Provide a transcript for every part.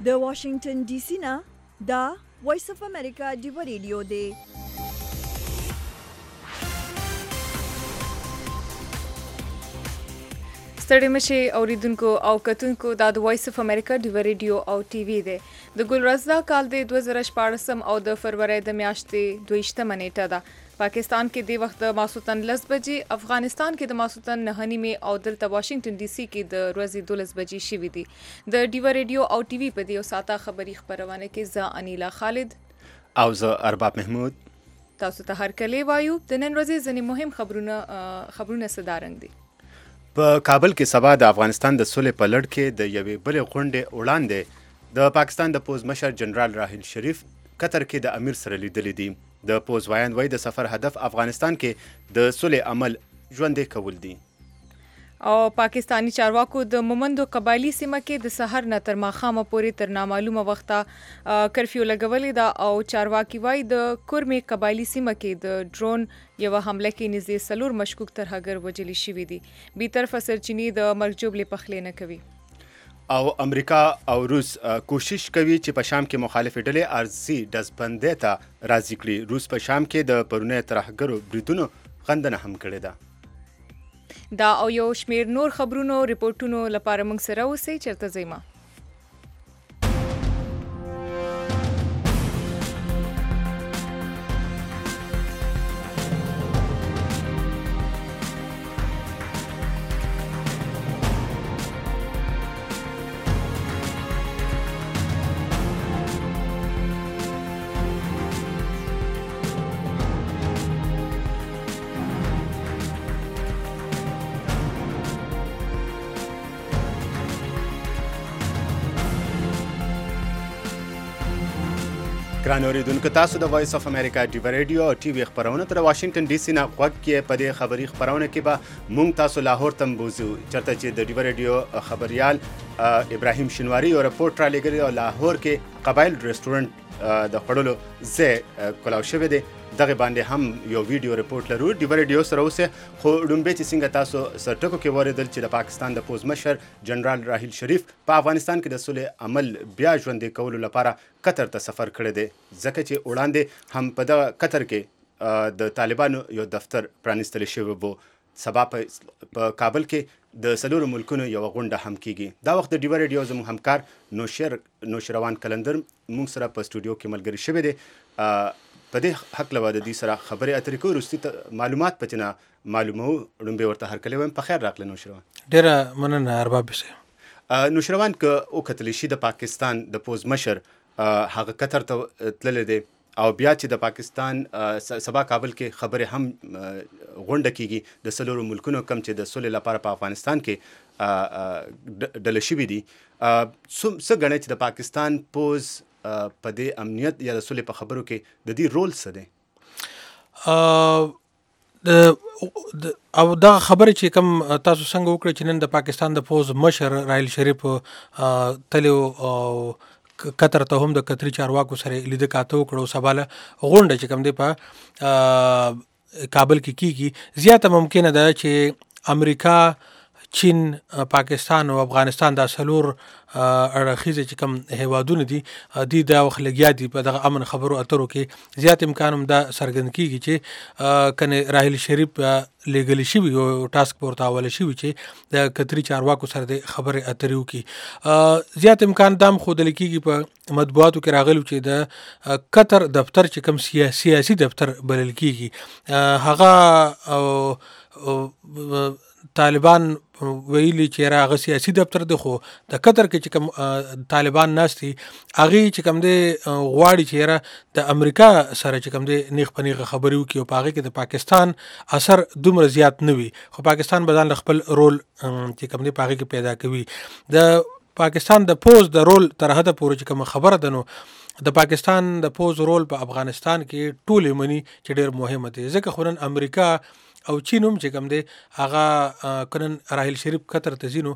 د واشنگټن ډي سي نه دا وایس اف امریکا ډیو ریډیو دی. ستړي مشي اوریدونکو او کتونکو دا د وایس اف امریکا ډیو ریډیو او ټي وي دی. د ګلرزدا کال د 2014 او د فروری د میاشتې 22 نیټه ده. پاکستان کې د وخت د ماسوتن 10 بجې، افغانستان کې د ماسوتن 9 او دلته واشنگټن ډي سي کې د ورځې 12 بجې شوې دي. د ډیو ریډیو او ټي وي په دې ساته خبري خبرونه کې زه انیلا خالد او زه ارباب محمود تاسو ته هر کله وایو. د نن ورځې ځینې مهم خبرونه صدارنګ دي. په کابل کې سبا د افغانستان د سولې په لړ کې د یوې بلې غونډې وړاندې د پاکستان د پوز مشر جنرال راحیل شریف قطر کې د امیر سره لیدلي دي. د پوز وایان وایي د سفر هدف افغانستان کې د سولې عمل ژوندی کول دي. او پاکستانی چارواکو د مومندو قبایلی سیمه کې د سحر نه تر ماښامه پورې تر نامعلومه وخته کرفیو لګولې ده او چارواکي وایي د کورمې قبایلی سیمه کې د ډرون یوه حمله کې نږدې 4 مشکوک ترهګر وژلي شوي دي. بیطرفه سرچینې د مرګ ژوبلې پخلی نه کوي. او امریکا او روس کوشش کوي چې په شام کې مخالفې ډلې ارزي ډزبندۍ ته راضي کړي. روس په شام کې د پرونی ترهګرو بریدونو غندنه هم کړې ده. دا او یو شمیر نور خبرونو ریپورتونو لپاره موږ سره اوسئ چرته ځئ. ګران اوریدونکو، تاسو د وایس اف امریکا ډیو ریډیو او ټي وي خبرونه تر واشنگټن ډي سي نه غوږ کې. په دې خبري خبرونه کې به مونږ تاسو لاهور ته بوزو چرته چې د ډیو ریډیو خبريال ابراهیم شینواری یو رپورټ را لګړي او لاهور کې قبایل ریسټورانټ د خړلو ځای کولاو شوی دی. دغه باندې هم یو ویډیو رپورټ لرو. ډیو ریډیو سره اوسه خو ډومبه چې څنګه تاسو سرټکو کې وریدل چې د پاکستان د پوز مشر جنرال راحیل شریف په افغانستان کې د سولې عمل بیا ژوندی کولو لپاره قطر ته سفر کړی دی، ځکه چې وړاندې هم په دغه قطر کې د طالبانو یو دفتر پرانیستل شوی وو. سبا په کابل کې د سلورو ملکونو یو غونډه هم کیږي. دا وخت د ډیو ریډیو زموږ همکار نوشروان کلندر موږ سره په سټوډیو کې ملګری شوی دی. په دې حق لوه د دې سره خبرې اترې کوو، وروستي معلومات پچنه معلومو. ړومبې ورته هر کله وایم په خیر راغله نوشروان. ډېره مننه ارباب صاحب. نوشروان که وکتلی شي د پاکستان د پوز مشر هغه قطر ته تللی دی او بیا چې د پاکستان سبا کابل کې خبرې هم غونډه کیږي د سلورو ملکونو کم چې د سولې لپاره په افغانستان کې ډله شوي دي. څه ګڼئ چې د پاکستان پوز په دې امنیت یا د سولې په خبرو کې د دې رول څه دی؟ او دا خبره چې کوم تاسو څنګه وکړئ چې نن د پاکستان د پوز مشر راحیل شریف تلو او قطر ته هم د قطري چارواکو سره لیده کاته وکړو. سباله غونډه چې کوم دی په کابل کې کیږي. زیاته ممکنه ده چې امریکا، چین، پاکستان او افغانستان دا سلور اړخیزه چې کوم هیوادونه دي د وخت لګیا دي په دغه امن خبرو اترو کې. زیات امکان هم دا څرګند کیږي چې کنه راحیل شریف لیګل شي او ټاسک فورس حواله شي چې د قطري چارواکو سره د خبرې اترې وکړي. زیات امکان دام خود لیکيږي په مطبوعاتو کې راغلو چې د قطر دفتر چې کوم سیاسي دفتر بلل کیږي هغه طالبان ویلي چې هغه سیاسي دفتر دی، خو د قطر کې چې کوم طالبان ناستي هغه چې کوم دی غواړي چې د امریکا سره چې کوم دی نیغ په نیغ خبرې وکړي او په هغه کې د پاکستان اثر دومره زیات نه وي، خو پاکستان به ځان خپل رول چې کوم دی په هغه کې پیدا کوي. د پاکستان د پوز د رول تر حده پورې چې کوم خبره ده نو د پاکستان د پوز رول په افغانستان کې ټول مني چې ډېر مهمه دی، ځکه خو نن امریکا او چین هم چې کوم دی هغه کنن راحیل شریف قطر ته ځینو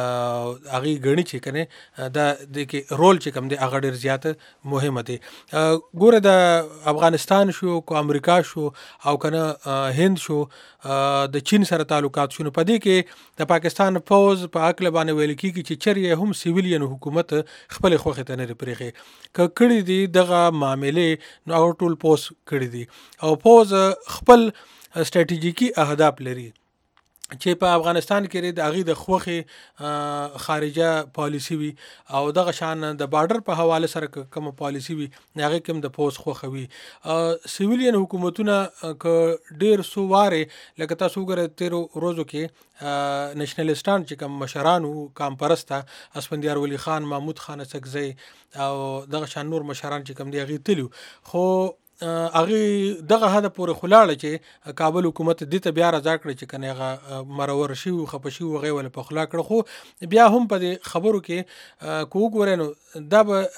هغه غنی چې کنه دا د کې رول چې کوم دی هغه ډیر زیات مهمه دی. ګوره د افغانستان شو کو امریکا شو او کنه هند شو د چین سره تعلقات شو. په دې کې د پاکستان فوز په عقل باندې ویل کیږي چې چیرې هم سیویلین حکومت خپل خوخه ته نه پرېږي کړي دي دغه معاملې نو ټول پوس کړي دي او فوز خپل استراتیژیکي اهداف لري چې په افغانستان کې د هغې د خوښې خارجه پالیسي وي او دغه شان د بارډر په حواله سره کوم پالیسي وي هغې کوم د پوز خوښه وي. سیویلین حکومتونه که ډېر څو وارې لکه تاسو وګورئ تېرو ورځو کې نېشنلسټان چې کوم مشران وو قام پرسته اسفندیار ولی خان محمود خان اڅکزی او دغه شان نور مشران چې کوم دی هغې تلي خو هغه دغه هدا پورې خلاړه چې کابل حکومت دې ته بیا راځه کړ چې کنه هغه مرور شي او خپشي او غي ول په خلا کړ خو بیا هم په خبرو کې کو ګورنو دا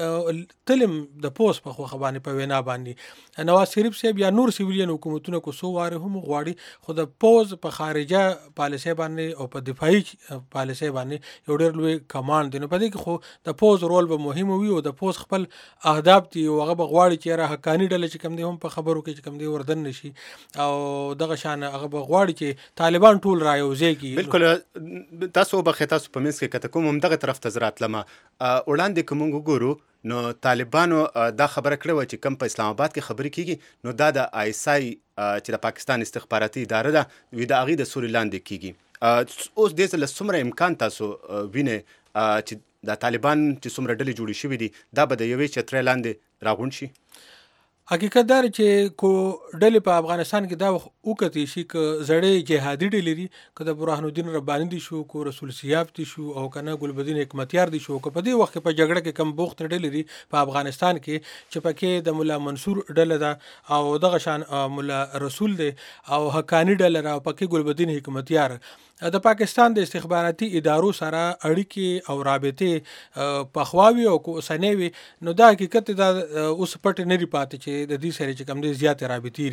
تلم د پوس په خو خبانه په وینا باندې نواز شریف صاحب یا نور سیویلین حکومتونو کو سو واره هم غواړي خو د پوز په خارجه پالیسي باندې او په دفاعي پالیسي باندې یو ډېر لوی کمانډ دی. نو په دې کې خو د پوز رول به مهم وي او د پوز خپل اهداف دي او هغه غواړي چې را حقانی ډله چې کوم دی هم په خبرو کې چې کوم دی وردن نشي او دغه شان هغه غواړي چې طالبان ټول رايوځي کی. بالکل تاسو به تاسو په منځ کې کته کوم هم دغه طرف ته زرات لمه وړاندې کوم وګورو نو طالبانو دا خبره کړې و چې کم په اسلام آباد کې خبرې کیږي نو دا د آیسای چې د پاکستان استخباراتي اداره ده وی د هغې د سوري لاندې کیږي. اوس دې څه څومره امکان تاسو وینئ چې د طالبان چې څومره ډلې جوړې شوي دي دا به د یوې چترۍ لاندې راغونډ شي؟ حقیقت دار چې کو ډلې په افغانستان کې دا وکړي شي ک زړې جهادي ډلې لري ک د برهان الدین رباني دي شو کو رسول سیاف دي شو او کنه ګلبدین حکمتیار دي شو کو په دې وخت په جګړه کې کم بوخت ډلې لري په افغانستان کې چې پکې د مولا منصور ډله ده او دغه شان مولا رسول دی او حقانی ډله را پکې ګلبدین حکمتیار. د پاکستان د استخباراتي ادارو سره اړیکې او رابطې پخواوي او اوسنوي نو دا حقیقت دا اوس پټ نه لري پاتې چې د دې سره چې کوم دي زیاتې رابطې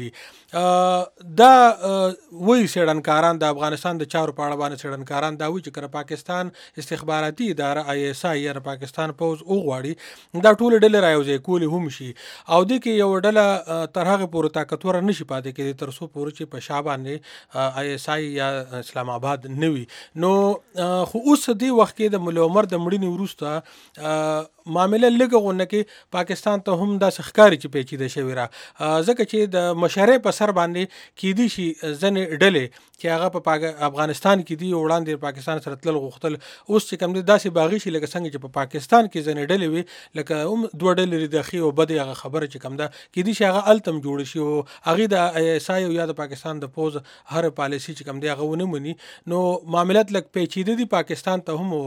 لري. دا وایي څېړنکاران د افغانستان د چارو په اړه باندې څېړنکاران دا وایي چې کله پاکستان استخباراتي اداره ISI یا پاکستان پوز وغواړي دا ټول ډلې رايوځي کولې هم شي او د کې یو ډله تر هغه پورې طاقتور نشي پاتې کېدی تر څو پورې چې په شابه ISI یا اسلام آباد نوي. نو خو اوس دی وخت کې د مولا عمر د مړینې وروسته معامله لږه غونه کې پاکستان ته هم د سخکاري چې پیچیده شوی را ځکه چې د مشارې په سر باندې کې دي شي ځنې ډلې چې هغه په افغانستان کې دي وړاندې پاکستان سره تل غوښتل اوس چې کوم دي داسې باغی شي لکه څنګه چې په پاکستان کې ځنې ډلې وي لکه هم دوه ډلې د خي او بد هغه خبره چې کوم ده کې دي شي هغه التم جوړ شي او هغه د ISI یا د پاکستان د پوز هر پالیسي چې کوم دی هغه ونه مني نو معاملات لک پیچیده دي پاکستان ته هم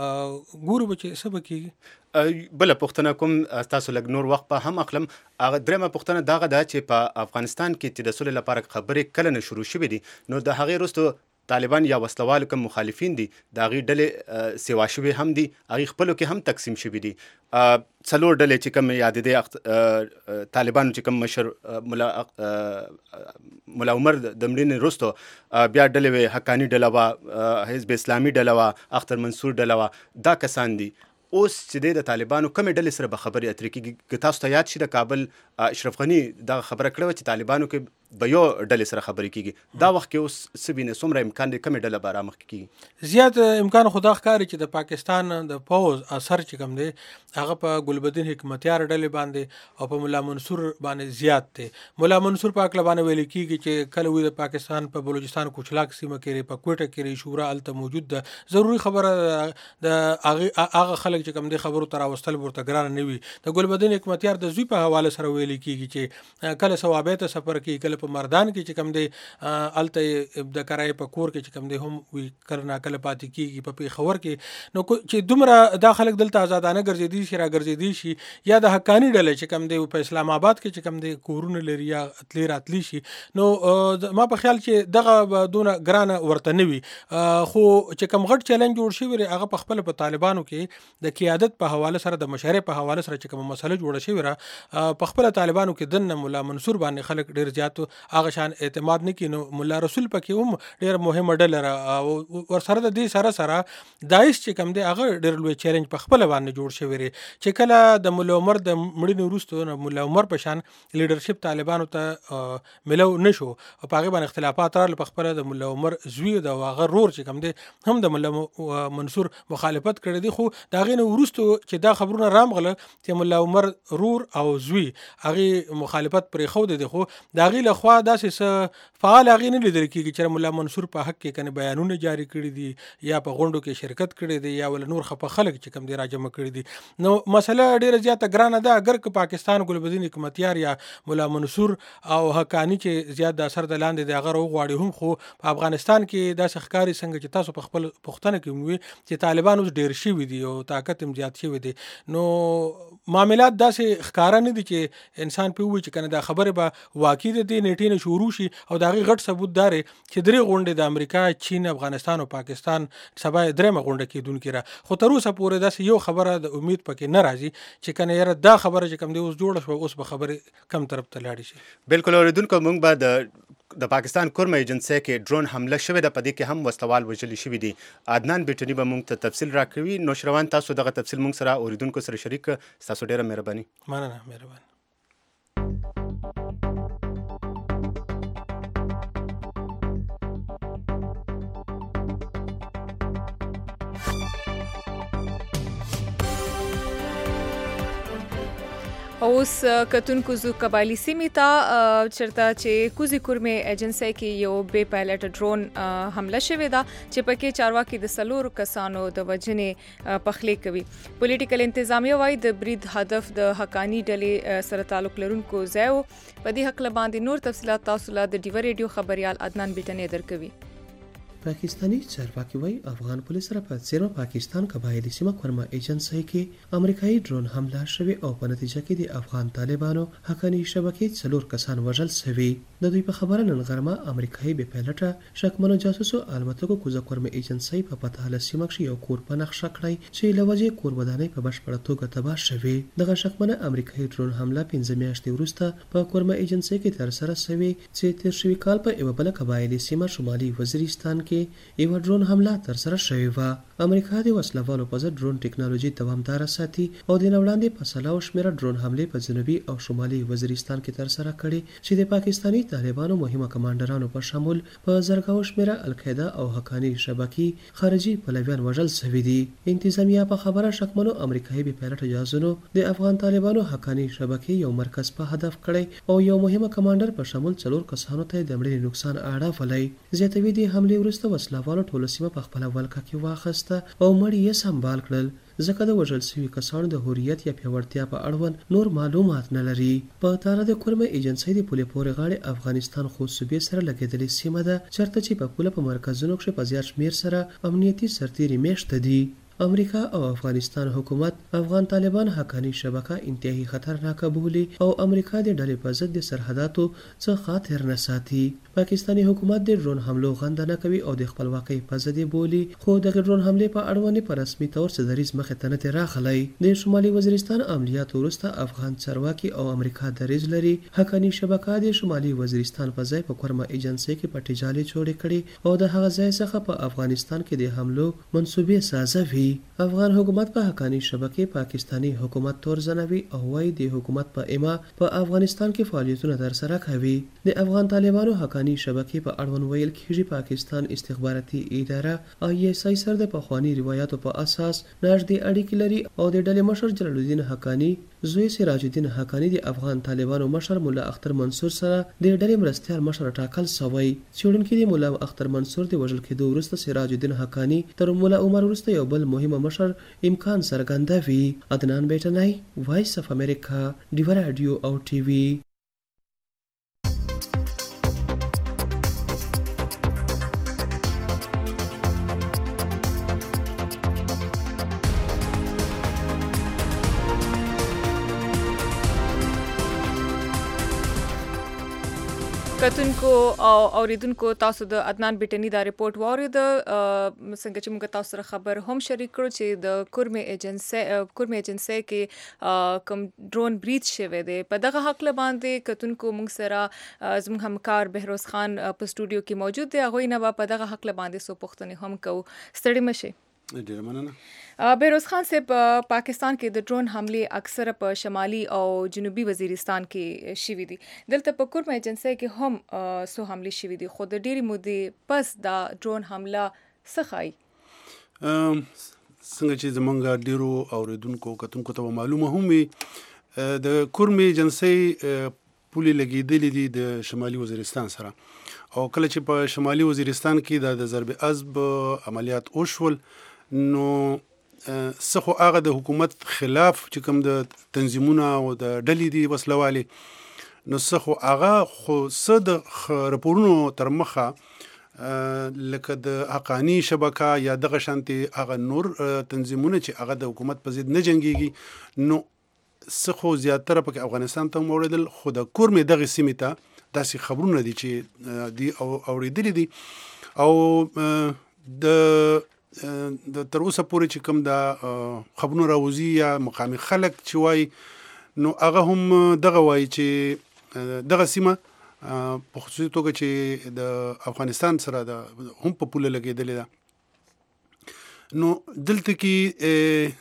ګورو چې سبا کیږي. بله پوښتنه کوم تاسو لږ نور وخت په هم اخلم هغه درېمه پوښتنه دغه ده چې په افغانستان کې چې د سولې لپاره خبرې کله نه شروع شوې دي نو د هغې وروسته طالبان یا وسلوال کوم مخالفین دي د هغې ډلې سیوا شوي هم دي هغې خپلو کې هم تقسیم شوي دي. څلور ډلې چې کوم یاد دي طالبانو چې کوم مشر مولا عمر د مړینې وروسته بیا ډلې وې حقاني ډله وه حزب اسلامي ډله وه اختر منصور ډله وه دا کسان دي. اوس چې د طالبانو کومې ډلې سره به خبرې اترې کېږي که تاسو ته یاد شي د کابل اشرف غني دغه خبره کړې وه چې طالبانو کې به یو ډلې سره خبرې کېږي دا وخت کې اوس څه وینې څومره امکان دی کومې ډله به رامخکې کېږي؟ زیات امکان خو دا ښکاري چې د پاکستان د پوز اثر چې کوم دی هغه په ګلبدین حکمتیار ډلې باندې او په مولا منصور باندې زیات دی. مولا منصور په هکله باندې ویل کېږي چې کله وي د پاکستان په بلوچستان کوچلاک سیمه کې په کوټه کې شورا هلته موجود ده ضروري خبره د هغه خلک چې کوم دی خبرو ته راوستل ورته ګرانه نه وي. د ګلبدین حکمتیار د زوی په حواله سره ویل کېږي چې کله صوابۍ ته سفر کوي کله په مردان کې چې کوم دی هلته د کرایې په کور کې چې کوم دی هم وي کله ناکله پاتې کېږي په پېښور کې نو چې دومره دا خلک دلته آزادانه ګرځېدي شي راګرځېدي شي یا د حقاني ډلې چې کوم دی په اسلام آباد کې چې کوم دی کورونه لري یا تلې راتلی شي نو ما په خیال چې دغه دونه ګرانه ورته نه وي خو چې کوم غټ چیلنج جوړ شوی هغه په خپل په طالبانو کې د قیادت په حواله سره د مشرۍ په حواله سره چې کوم مسله جوړه شوې را په خپل طالبانو کې دنه مولا منصور باندې خلک ډیر زیات هغه شان اعتماد نه کینو مولا رسول پکې هم ډیر مهمه ډله را او ور سره د دې سره داعش چې کم دی هغه ډیر لوی چیلنج په خپل باندې جوړ شوی لري چې کله د مولا عمر د مړینې وروسته مولا عمر په شان لیډرشپ طالبانو ته ملو نشو او په هغه باندې اختلافات راغلل په خپل د مولا عمر زوی د هغه رور چې کم دی هم د مولا منصور مخالفت کړی دی خو دا غینه وروسته چې دا خبرونه رامغله چې مولا عمر رور او زوی هغه مخالفت پرې خو دی خو دا غي له خوا داسې فعال هغه نه لیدل کیږي چې مولا منصور په حق کې کنه بیانونه جاری کړي دي یا په غونډو کې شرکت کړي دي یا ول نور خپ خلک چې کم دی راجمع کړي دي نو مسله ډیره زیاته ګرانه ده اگر که پاکستان ګلبدین حکومتیار یا مولا منصور او حقانی چې زیات د اثر د لاندې د هغه غواړي هم خو په افغانستان کې د ښکاری څنګه چې تاسو په خپل پښتنه کې موي چې طالبان اوس ډیر شي دي او طاقت هم زیات شي دي نو معاملات داسې ښکارا نه دي چې انسان په وی چې کنه دا خبره به واقع دي نیټه نه شروع شي او دا غي غټ ثبوت دار چې درې غونډې د امریکا چین افغانستان او پاکستان سبا درېمه غونډه کېدونکې را خو تر اوسه پورې داسې یو خبره د امید پکې نه راځي چې کنه یاره دا خبره چې کم دی اوس جوړه شو اوس به خبره کم طرف ته لاړ شي بالکل اوریدونکو موږ به د پاکستان کورم ایجنسی کې ډرون حمله شوې ده په دې کې هم وسلوال وژلي شوي دي عدنان بیټنی به موږ ته تفصیل راکوي نوشروان تاسو دغه تفصیل موږ سره اوریدونکو سره شریک تاسو ډیره مهرباني مننه مهرباني اوس کتونکو زو قبایلی سیمې ته چرته چې کوزي کورمې ایجنسی کې یو بې پایلټ ډرون حمله شوې ده چې پکې چارواکي د سلور کسانو د وجنې پخلې کوي پولیټیکل انتظامیه وايي د برید هدف د حقانی ډلې سره تعلق لرونکو ځای په دې حق باندې نور تفصيلات تاسو له د ډیو ریډیو خبريال عدنان بیٹنی درکوي پاکستانی چارواکي وايي افغان پولیس سره په څیرو پاکستان قبایلی سیمه کورما ایجنسی کې امریکایي ډرون حمله شوې او په نتیجه کې د افغان طالبانو حقانی شبکې څلور کسان وژل شوي د دوی په خبره نن غرمه امریکایي بې پایلټه شکمنو جاسوسو الوتکو کوزه کورما ایجنسی په پتاله سیمه کې یو کور په نقشه کړی چې لوجه کور ودانۍ په بشپړه توګه تباه شوي دغه شکمنه امریکایي ډرون حمله 15 میاشتې وروسته په کورما ایجنسی کې تر سره شوې چې تیر شوي کال په یو بل قبایلی سیمه شمالي وزیرستان کې یو ډرون حمله تر سره شوې و امریکا د وسلوالو په ضد ډرون ټیکنالوژي دوامدار ساتي او د نوړاندې په سلاو شمیره ډرون حمله په جنوبي او شمالي وزیرستان کې تر سره کړي چې د پاکستانی طالبانو مهمه کمانډرانو په شمول په زرګاو شمیره القاعده او حقانی شبکې خارجي پلویان وژل شوي دي انتظامیه په خبره شکمنو امریکایي بې پایلټ جاسوسو د افغان طالبانو حقانی شبکې یو مرکز په هدف کړی او یو مهمه کمانډر په شمول څلور کسانو ته د مړینې نقصان اړولای زیاتوي د حمله وروسته وسلوالو ټوله سیمه په خپل ولکه کې واخسته او مړی یې سمبال کړل ځکه د وژل شوي کسانو د هوریت یا پیاوړتیا په اړوند نور معلومات نه لري په تاره د کورمه ایجنسی د پولې پورې غاړې افغانستان خو صوبې سره لګېدلې سیمه ده چرته چې په پوله په مرکزونو کې په زیات شمیر سره امنیتي سرتیري میشته دي امریکا او افغانستان حکومت افغان طالبان حقانی شبکه انتهایی خطرناک بولي او امریکا د ډلې په ضد د سرحداتو څخه خاطر نه ساتي پاکستانی حکومت د ډرون حملو غندنه کوي او د خپلواکۍ په ضد بولي خو د ډرون حمله په اړوند په رسمي تور څه دریز مخه ته نه راغلی د شمالي وزیرستان عملیات وروسته افغان چارواکي او امریکا دریز لري حقانی شبکه د شمالي وزیرستان په ځای په کورما ایجنسی کې پټی جالي جوړ کړي او د هغه ځای څخه په افغانستان کې د حملو منسوبې سازوي افغان حکومت په حقانی شبکې پاکستانی حکومت تور زنوي او وايي د حکومت په اما په افغانستان کې فعالیتونه تر سره کوي د افغان طالبانو حقانی شبکې په اړوند ویل کېږي پاکستان استخباراتي اداره ISI سره د پخوانی روایتو په اساس نږدې اړیکې لري او د ډلې مشر جلال الدین حقانی زوی سراج الدین حقانی د افغان طالبانو مشر مولا اختر منصور سره د ډلې مرستيال مشر ټاکل شوی څېړونکو د مولا اختر منصور د وژل کېدو وروسته سراج الدین حقانی تر مولا عمر وروسته یو بل مهمه مشر امکان څرګندوي عدنان بیٹنی وایس اف امریکا ډیو رادیو او ټي وي کتونکو او اوریدونکو تاسو د عدنان بیٹنی دا ریپورت واورید څنګه چې موږ تاسو سره خبر هم شریک کړو چې د کورمې ایجنسي کې کوم ډرون برید شوی دی په دغه حق له باندې کتونکو موږ سره زموږ همکار بهروز خان په سټوډیو کې موجود دی هغه نه په دغه حق له باندې سو پوښتنې هم کوو ستړي مشه ډیره مننه. بهروز خان صاحب پاکستان کې د ډرون حمله اکثره په شمالي او جنوبي وزیرستان کې شوې دي. دلته په کورمې ایجنسي کې هم سو حمله شوې دي خو د ډېری مودې پس دا ډرون حمله څخه څنګه چې زمونږ ډیرو اوریدونکو کتونکو ته معلومه هم وي د کورمې ایجنسي پولې لګېدلې دي د شمالي وزیرستان سره او کله چې په شمالي وزیرستان کې د ضرب عضب عملیات وشول نو څخه هغه د حکومت خلاف چې کوم د تنظیمونه او د ډلې دي وسلوالي نو څخه هغه خو صد راپورونو تر مخه لکه د حقانی شبکه یا دغه شانتي هغه نور تنظیمونه چې هغه د حکومت په ضد نه جنگيږي نو څخه زیاتره په افغانستان ته موردل خو د کورمې دغه سیمه ته داسې خبرونه دي چې دی اوریدلې دي او د تر اوسه پورې چې کوم د خبرونه راوځي یا مقامي خلک چې وای نو هغه هم دغه وای چې دغه سیمه په خصوصي توګه چې د افغانستان سره د هم په پوله لګېدلې ده نو دلته کې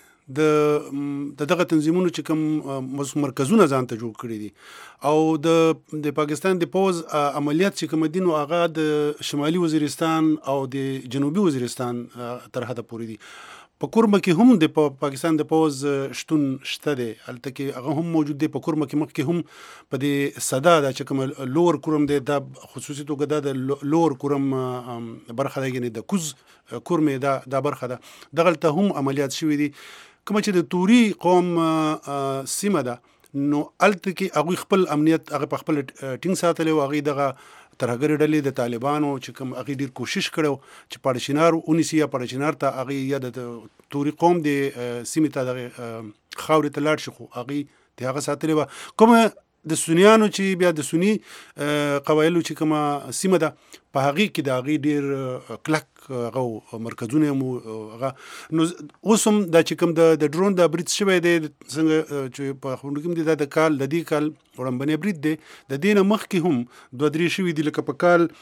دغه تنظیمونو چې کوم مرکزونه ځان ته جوړ کړي دي او د پاکستان د پوز عملیات چې کوم دي نو هغه د شمالي وزیرستان او د جنوبي وزیرستان تر حده پورې دي په کورمه کې هم د پاکستان د پوز شتون شته دی هلته کې هغه هم موجود دی په کورمه کې مخکې هم په د صدا د چې کوم لور کورم دی د خصوصي توګه د لور کورم برخه دی یعنی د کوز کورمه دا برخه ده دغلته هم عملیات شوي دي کوم چې د توري قوم سیمه ده نو الته کې هغه خپل امنیت هغه په خپل ټینګ ساتلی او هغه دغه ترهګر ډلې د طالبانو چې کوم هغه ډیر کوشش کړو چې پاړچینار اونیسی یا پاړچینار ته هغه یا د توري قوم د سیمه ته دغه خاورې ته لاړ شي خو هغه ته هغه ساتلی و کوم د سنیانو چې بیا د سنی قبایلو چې کومه سیمه ده په هغه کې د هغه ډیر کلک هغه مرکزونه مو هغه نو اوسم د چې کوم د ډرون د برید شوی دی څنګه چې په خونو کې د کال د دې کال وړاندې برید دی د دینه مخ کې هم دوه درې شوی دی لکه په کال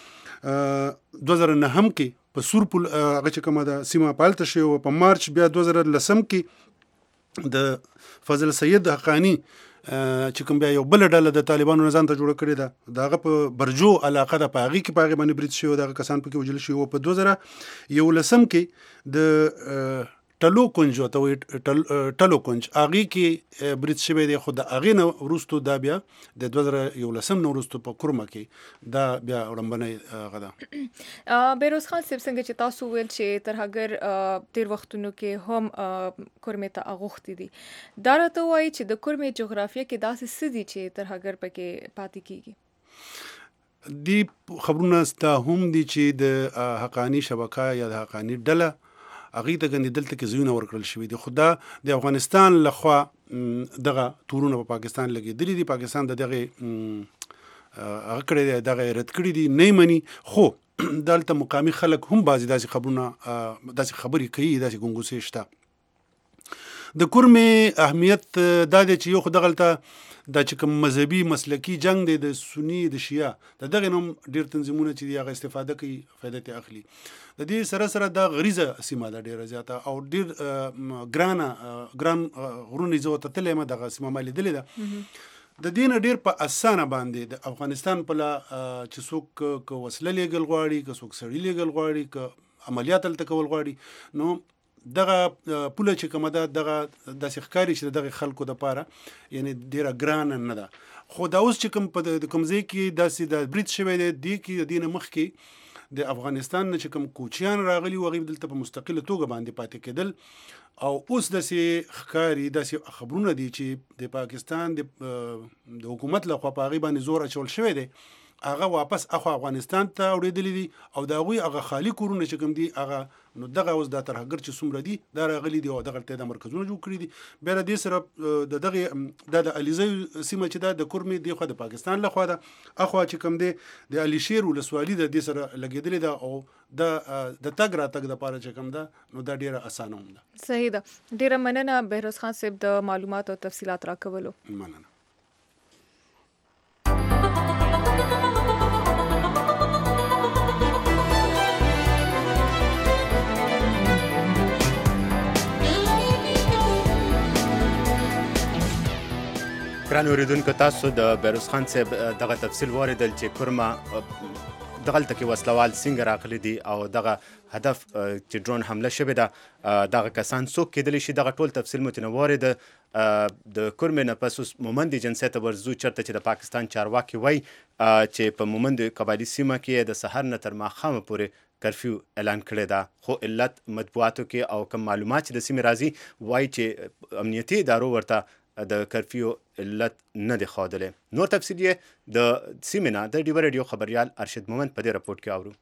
2009 کې په سورپل هغه چې کومه د سیمه پالته شو په مارچ بیا 2010 کې د فضل سید حقانی چې کوم بیا یو بل ډله د طالبانو نظام ته جوړ کړی ده داغه په برجو علاقه د پاغي کې پاغي باندې برید شو دغه کسان پکې وجل شو په 2011 کې د ټلو کنج او ټلو کنج اغي کې برید شوی دی خو د اغي نو ورستو دا بیا د 2011 نو ورستو په کورمه کې دا بیا وړاندې غدا بهروز خان صاحب څنګه چې تاسو ویل چې ترهګر تیر وختونو کې هم کورمه ته اغوخت دي دا راته وایي چې د کورمه جغرافیه کې داسې سدي چې ترهګر پکې پاتې کیږي دی خبرونه ستا هم دي چې د حقانی شبکه یا د حقانی ډله هغه ته غندل دلته کې زونه ورکړل شوې دي خدا د افغانستان لخوا دغه تورونه په پاکستان لګېدلې دي پاکستان دغه هغه کړی دغه رد کړی دي نه مني خو دلته مقامي خلک هم بعضی داسې خبرونه داسې خبرې کوي داسې ګونګوسې شته د کورمې اهمیت دا دی چې یو خو دغلته دا چې کوم مذهبي مسلکی جنگ دی د سنی د شیعه دغه نوم ډیر تنظیمونه چې دی هغه استفاده کوي فائدې ته اخلي د دې سره سره د غریزه سیمه ده ډیره زیاته او ډیر ګران غرونی زوته تلمه دغه سیمه مالي دلی ده د دین ډیر په اسانه باندې د افغانستان په لا چې څوک کو وسله لګل غواړي که څوک سړی لګل غواړي که عملیات تل کول غواړي نو دغه پوله چې کومه ده دغه د ښکاری چې دغه خلکو د پاره یعنی ډیره ګران نه ده خو دا اوس چې کوم په کوم ځای کې داسې د برید شوی دی کې دینه مخ کې د افغانستان نه چې کوم کوچیان راغلي و غیب دلته په مستقله توګه باندې پاتې کېدل او اوس داسې ښکاری داسې خبرونه دي چې د پاکستان د حکومت له خوا په غیبه باندې زور اچول شوی دی هغه واپس اخو افغانستان ته وړېدلې دي او د هغوی هغه خالی کورونه چې کوم دي هغه نو دغه اوس د ترهګر چې څومره دي دا راغلي دي او دغه ته د مرکزونه جوړ کړي دي. بیا د دې سره د دغه د علیزی سیمه چې د کورمې دی خو د پاکستان له خوا ده اخو چې کوم دی د علي شیر ولسوالي د دې سره لګېدلې ده او د تګ راتګ د پاره چې کوم ده نو دا ډیره اسانه هم ده. صحیح ده. ډیره مننه بهروز خان صاحب د معلومات او تفصيلات راکولو. مننه. ګران اوریدونکو تاسو د بهروز خان صاحب دغه تفصیل واردل چې کورما دغلته کې وسلوال څنګه راغلي دي او دغه هدف چې ډرون حمله شوې ده دغه کسان څوک کېدلی شي دغه ټول تفصیل مو ترې وارد د کورمې نه پس اوس مومند جنسیت ته ورځو چېرته چې د پاکستان چارواکي وایي چې په مومند قبایلي سیمه کې د سحر نه تر ماښامه پورې کرفیو اعلان کړی ده خو علت مطبوعاتو کې او کوم معلومات چې د سیمې راځي وایي چې امنیتي ادارو ورته د کرفیو علت نه دی ښودلی. نور تفصیل یې د سیمې نه د ډیوه ریډیو خبریال ارشد مومند په دې رپورټ کې اورو.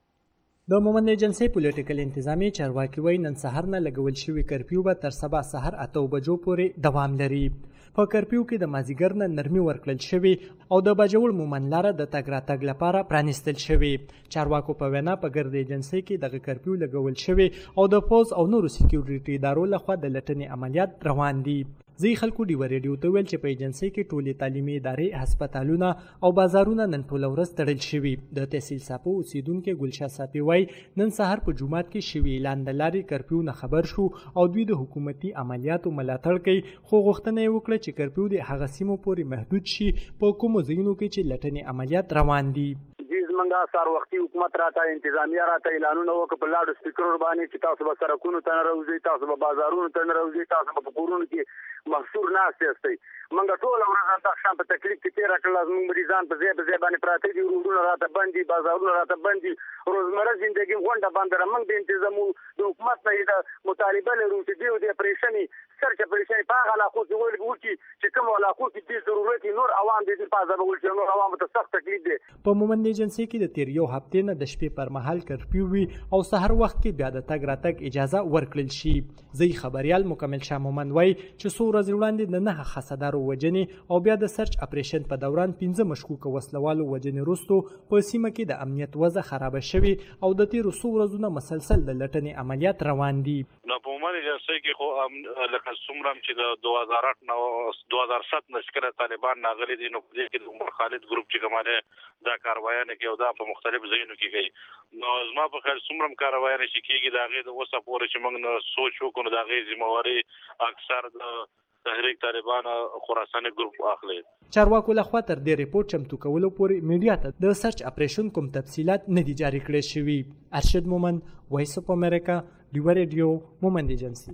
د مومند ایجنسۍ پولیټیکل انتظامی چارواکي وایي نن سهار نه لګول شوي کرفیو به تر سبا سهار 8 بجو پورې دوام لري. په کرفیو کې د مازیګر نه نرمي ورکړل شوي او د باجوړ مومند لاره د تګ راتګ لپاره پرانیستل شوي. چارواکو په وینا په ګرد ایجنسۍ کې دغه کرفیو لګول شوي او د پوز او نورو سکیورټي ادارو لخوا د لټنې عملیات روان دي. ځینې خلکو ډیوه ریډیو ته ویل چې په ایجنسۍ کې ټولې تعلیمي ادارې هسپتالونه او بازارونه نن ټوله ورځ تړل شوي. د تحصیل ساپو اوسیدونکي ګلشاه ساپي وایي نن سهار په جومات کې شوي اعلان د لارې کرفیو نه خبر شو او دوی د حکومتي عملیاتو ملاتړ کوي خو غوښتنه یې وکړه چې کرفیو د هغه سیمو پورې محدود شي په کومو ځایونو کې چې لټنې عملیات روان دي. زمونږ سار وختي حکومت راته انتظامیه راته اعلانونه وکړه په لاډ سپیکرونو باندې چې تاسو به سړکونو ته نه راوځئ تاسو به بازارونو ته نه راوځئ تاسو به په کورونو کې محصور ناست یاستئ. موږ ټوله ورځ همدغه شان په تکلیف کې تېره کړله. زموږ مریضان په ځای باندې پراته دي روډونه راته بند دي بازارونه راته بند دي روزمره زندګي غونډه بنده ده. موږ د انتظامو د حکومت نه د مطالبه لرو چې دوی د اپریشنې سرچ اپریشنې په هغه علاقو کې وکړي چې کوم علاقو کې دې ضرورت نور عوام دې په ځای وکړي نور عوام ته سخت تکلیف دی. په مومند ایجنسۍ کې د تیر یو هفتې نه د شپې پر مهال کرفیو وي او سحر وخت کې بیا د تګ راتګ اجازه ورکړل شي. ځینې خبریال مکمل شاه مومند وایي چې څو ورځې وړاندې د 9 خسدارو وجنې او بیا د سرچ اپریشن په دوران 15 مشکوک وسلوالو وجنې وروسته په سیمه کې د امنیت وضع خراب شوي او د تیرو څو ورځو نه مسلسل د لټنې عملیات روان دي. نو په مومند ایجنسۍ کې خو لکه څومره چې د 2008 نه 2007 نه څخه طالبان ناغلي دي نو په دې کې د عمر خالد ګروپ چې کومه دا کاروایانه کې او دا په مختلف ځایونو کې کوي. نو زما په خیال څومره کاروایانه چې کېږي دا غي د وسه پورې چې موږ نه سوچ وکړو دا غي ذمہواری اکثر د تحریک طالبان خراساني ګروپ اخلي. چارواکو لخوا تر دې ریپورت چمتو کولو پورې میډیا ته د سرچ اپریشن کوم تفصيلات نه دي جاری کړی شوي. ارشد مومند وایس اف امریکا ډیوه ریډیو مومند ایجنسي.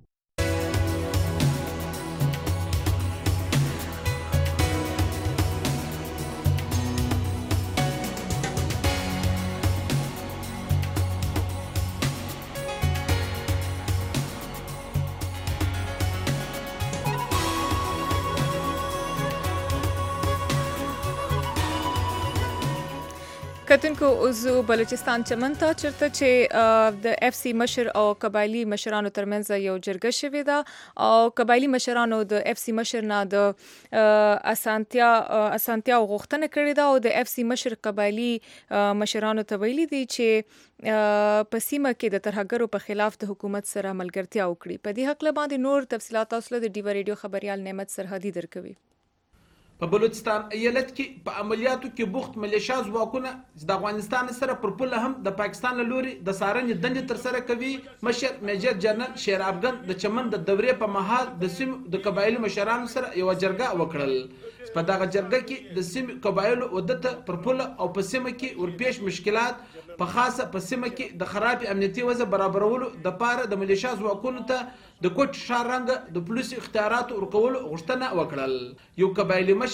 کتونکو اوزو بلوچستان چمن ته چرته چې د اف سی مشر او قبایلی مشرانو ترمنځ یو جرګه شوې ده او قبایلی مشرانو د اف سی مشر نه د اسانتیا غوښتنه کړې ده او د اف سی مشر قبایلی مشرانو ته ویلي دي چې په سیمه کې د ترهګرو په خلاف د حکومت سره ملګرتیا وکړي. په دې حق باندې نور تفصيلات تاسو له ډیوه ریډیو خبريال نعمت سرحدي درکوي. په بلوچستان ایالت کې په عملیاتو کې بوخت ملیشیا ځواکونه د افغانستان سره پر پوله هم د پاکستان له لوري د سارنې دندې تر سره کوي. مشر میجر جنرال شیر افغان د چمن د دورې په مهال د سیمو د قبایلو مشرانو سره یو جرګه وکړل. په دغه جرګه کې د سیمو قبایلو ودته پر پوله او په سیمه کې ورپېښ مشکلات په خاصه په سیمه کې د خراب امنیتي وضع برابرولو د پاره د ملیشیا ځواکونو ته د کوټ شار رنګ د پولیس اختیارات ورکولو غوښتنه وکړل. یو قبایلی مشر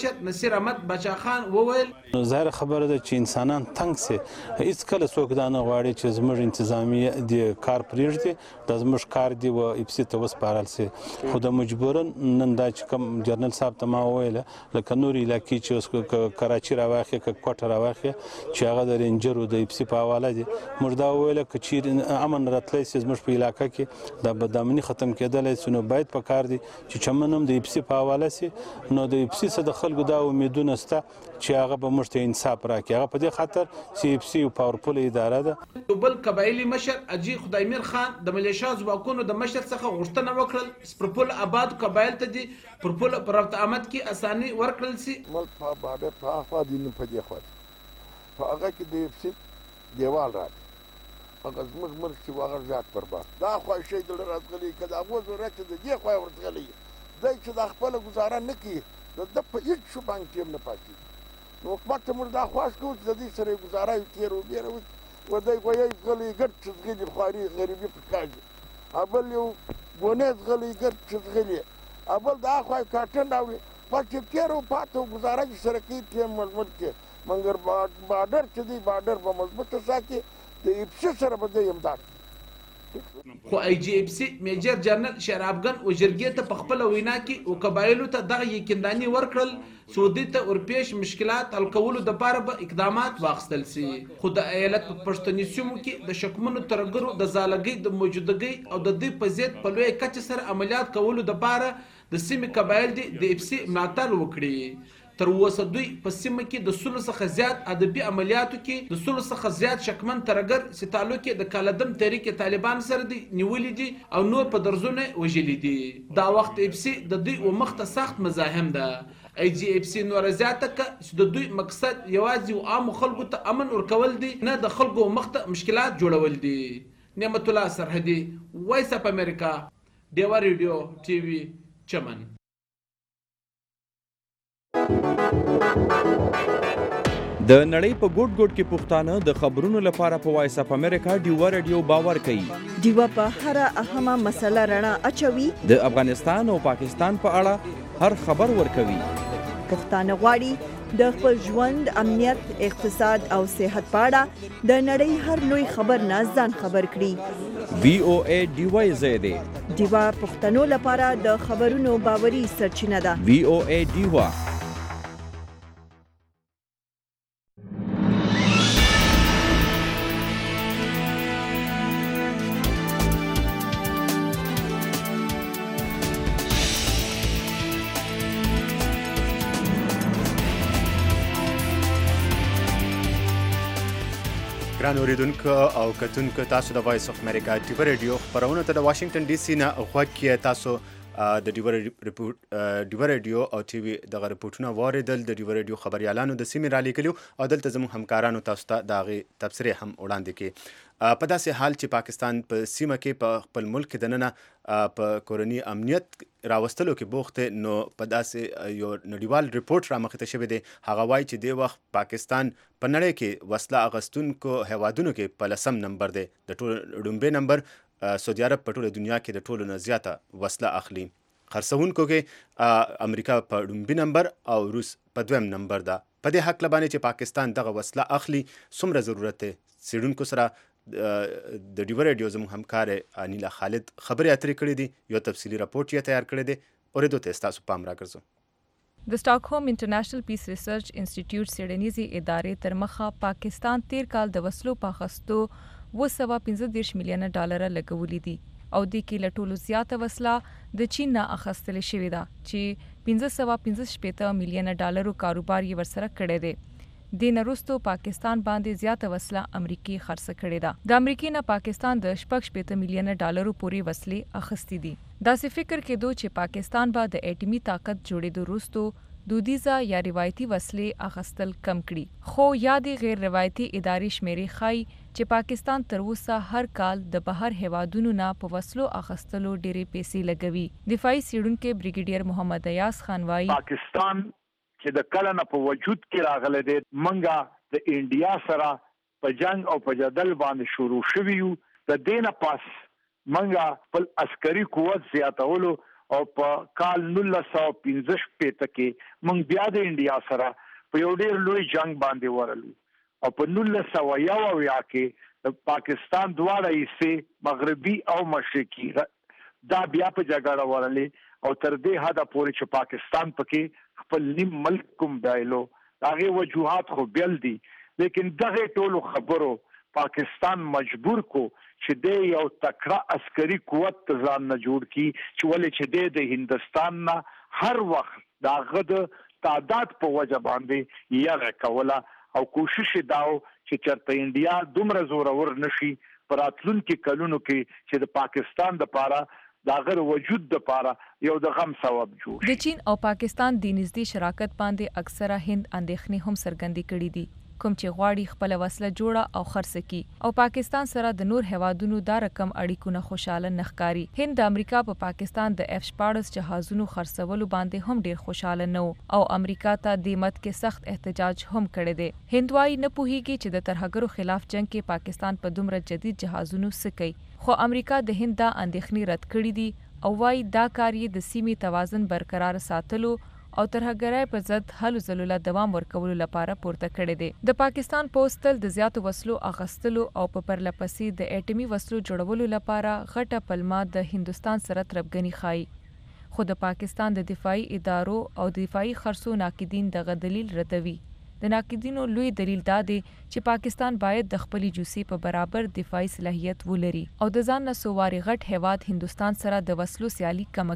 مشر نصیر احمد بچا خان وویل ظاهر خبره ده چې انسانان تنګ سي هیڅ کله څوک دا نه غواړي چې زموږ انتظامیه د کار پرېږدي د زموږ کار دی و اپسی ته وسپارل سي خو د مجبورن نن دا چې کوم جنرال صاحب ته ما وویله لکه نور علاقې چې اوس کراچي راواخلي که کوټه راواخلي چې هغه د رینجرو د اپسی په حواله دي موږ دا وویله که چیرې امن راتلی سي زموږ په علاقه کې دا بدامني ختم کېدلی سي نو باید په کار دی چې چمن هم د اپسی په حواله سي نو د اپسی څخه د خلکو دا امیدونه شته چې هغه به موږ ته انصاف راکړي هغه په دې خاطر چې اپسی یو پاورفول اداره ده بل قبایلي مشر اجي خدایمیر خان د ملیشیا ځواکونو د مشر څخه غوښتنه وکړل سپرپل آباد قبایل ته دي پرپل پر ربط آمد کې اساني ورکړل سي ملک په باندې په افا دي نه په دې خوا په هغه کې د اپسی دیوال راځي هغه زموږ ملک چې هغه ذات برباد دا خو شي د راځغلي کله هغه ضرورت د دې خو ورتغلي دا چې د خپل گزاره نه کوي د په هیڅ شو باندې نه پاتې نو حکومت ته موږ دا خواست کوو چې د دې سره یې ګزاره وي تېره وبېره وي و دی غویی غلی ګډ چې زغلي خواري غریبي په کاږي بل یو بونیز غلی ګډ چې زغلي بل د هخوا کاټن راوړي پس چې تېره وپاته و ګزاره چې سره کوي ټیم مضبوط کړي مګر بارډر چې دی بارډر به مضبوطه ساتي د اپسي سره به دی امداد خو ای جی اف سی میجر جنرال شرابګن وزیرګي ته په خپل وینا کې او قبایلو ته دغه یقینداني ورکړل سعودي ته ورپېښ مشکلات حل کولو دپاره به اقدامات واخیستل سي خو د ایالت په پښتني سیمو کې د شکمنو ترګرو د زالګۍ د موجودګۍ او د دوی په ضد په لویه کچه سره عملیات کولو دپاره د سیمې قبایل دي د اف سی ملاتړ وکړي تر اوسه دوی په سیمه کې د سلو څخه زیات ادبي عملیاتو کې د سلو څخه زیات شکمن ترګر چې تعلق یې د کالدم تحریک طالبان سره دي نیولي دي او نور په درزونه وژلي دي دا وخت اف سی د دوی و مخ ته سخت مزاحم ده ای جی اف سی نور زیاته چې د دوی مقصد یوازې عام خلکو ته امن ورکول دي نه د خلکو مخ ته مشکلات جوړول دي نعمت الله سرحدي وایس اپ امریکا دیوا ریډیو ټي وي چمن د نړۍ په ګوټ ګوټ کې پښتانه د خبرونو لپاره په وایس اپ امریکا ډیوا رادیو باور کوي ډیوا په هر اهمه مسله رڼا اچوي د افغانستان او پاکستان په اړه هر خبر ورکوي پښتانه غواړي د خپل ژوند امنیت اقتصاد او صحت په اړه د نړۍ هر لوی خبر نه ځان خبر کړي وی او ای ډیوا زیاده ډیوا پښتنو لپاره د خبرونو باوري سرچینه ده وی او ای ډیوا ګران اوریدونکو او کتونکو تاسو د وایس اف امریکا ډیوا ریډیو خبرونه ته د واشنگټن ډي سي نه غوږ کې تاسو د ډیوا ریډیو او ټي وي دغه رپورټونه واوریدل د ډیوا ریډیو خبريالانو د سیمې رالیکلو او دلته زموږ همکارانو تاسو ته د هغې تبصرې هم وړاندې کړي په داسې حال چې پاکستان په سیمه کې په خپل ملک کې دننه په کورني امنیت راوستلو کې بوخت نو په داسې یو نړیوال رپورټ رامخته شوی دی هغه وایي چې د وخت پاکستان په نړۍ کې وسله اغستونکو هیوادونو کې په 10 نمبر دی د ټول ډومبه نمبر سعودي عرب په ټوله دنیا کې د ټولو نه زیاته وسله اخلي خرڅونکو کې امریکا په ډومبه نمبر او روس په 2 نمبر ده په دې حق لبانې چې پاکستان دغه وسله اخلي څومره ضرورت دی سیډونکو سره د ډیوا ریډیو زموږ همکار انیلا خالد خبرې اترې کړې دي یو تفصیلي راپورټ یې تیار کړی دی اورېدو ته ستاسو پام راګرځو د سټاکهوم انټرنیشنل پیس ریسرچ انسټیټیوټ سیډنیزي ادارې تر مخه پاکستان 13 کال د وسلو په اخیستو 215 میلیونه ډالر لګولي دي او د کې لټولو زیاته وسله د چین نه اخیستل شوې ده چې 515 میلیونه ډالر کاروبار یې ورسره کړی دی د نورستو پاکستان باندې زیاته وسله امریکای خرڅ کړې ده د امریکای نه پاکستان د 15 میلیونه ډالر پورې وسلې اخیستې دي دا څه فکر کېدو چې پاکستان به د اټومي طاقت جوړېدو وروسته دودیزه یا روایتي وسلې اخیستل کم کړي خو یادې غیر روایتي ادارې شمیرې ښایي چې پاکستان تر اوسه هر کال د بهر هیوادونو نه په وسلو اخیستلو ډېرې پیسې لګوي دفاعي څېړونکي بریګیډیر محمد ایاز خان وایي پاکستان چې د کله نه په وجود کې راغله دی منګه د انډیا سره په جنگ او په جدل باندې شروع شوی یو د دینه پاس منګه خپل عسکري قوت زیاتولو او په کال 1915 کې موږ بیا د انډیا سره په یو ډیر لوی جنگ باندې ورلو او په 1901 کې پاکستان دواړه حصے مغربي او مشرقي دا بیا په جګړه ورلې او تر دې حد پورې چې پاکستان پکې خپل نیم ملک کوم دایلو هغه وجوهات خو بیل دي لیکن دغه ټولو خبرو پاکستان مجبور کو چې د یو تکړه عسکري قوت ځان نه جوړ کی چې ولې چې د هندستان نه هر وخت داغه د تعداد په وجه باندې یې کوله او کوشش داو چې چرته انډیا دومره زورور نشي پراتلونکو کلونو کې چې د پاکستان د پاره داغه وجود د پاره یو د غم سبب جوړ د چین او پاکستان د نږدې شراکت باندې اکثره هند اندېښنې هم څرګندې کړې دي کوم چې غواړي خپل وسله جوړه او خرڅ کړي او پاکستان سره د نور هوادونو دا رقم اړیکو نه خوشاله نخکاری هند د امریکا په پاکستان د F-14 جهازونو خرڅولو باندې هم ډیر خوشاله نه او امریکا ته د مت کې سخت احتجاج هم کړی دی هندوای نه پوهیږي چې د ترهګرو خلاف جنگ کې پاکستان په دومره جدید جهازونو سکی خو امریکا د هند د اندېښنې رد کړې دي او وايي دا کار یې د سیمې توازن برقرار ساتلو او ترهګرۍ په ضد هلو ځلو له دوام ورکولو لپاره پورته کړی دی د پاکستان پوسټل د زیاتو وسلو اغستلو او په پرلپسې د اټومي وسلو جوړولو لپاره غټه پلمه د هندستان سره تربګنی خای خو د پاکستان د دفاعي ادارو او دفاعي خرڅو ناقدین دغه دلیل ردوي د ناقدینو لوی دلیل دا دی چې پاکستان باید د خپلې جوسي په برابر دفاعي صلاحیت ولري او د ځان نه سواري غټ هواد هندستان سره د وسلو سیالي کم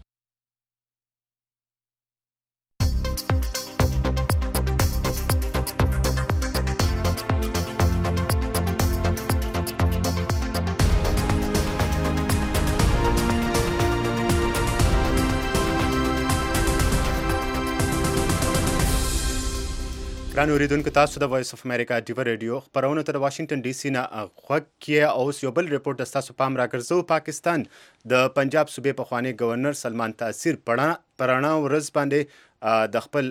ګران اوریدونکو تاسو د وایس اف امریکا ډیو رادیو خبرونه تر واشنگټن ډي سي نه غوږ کې اوس یو بل ریپورت د تاسو پام راګرځو پاکستان د پنجاب صوبې پخوانی گورنر سلمان تاثیر پرانا ورځ باندې د خپل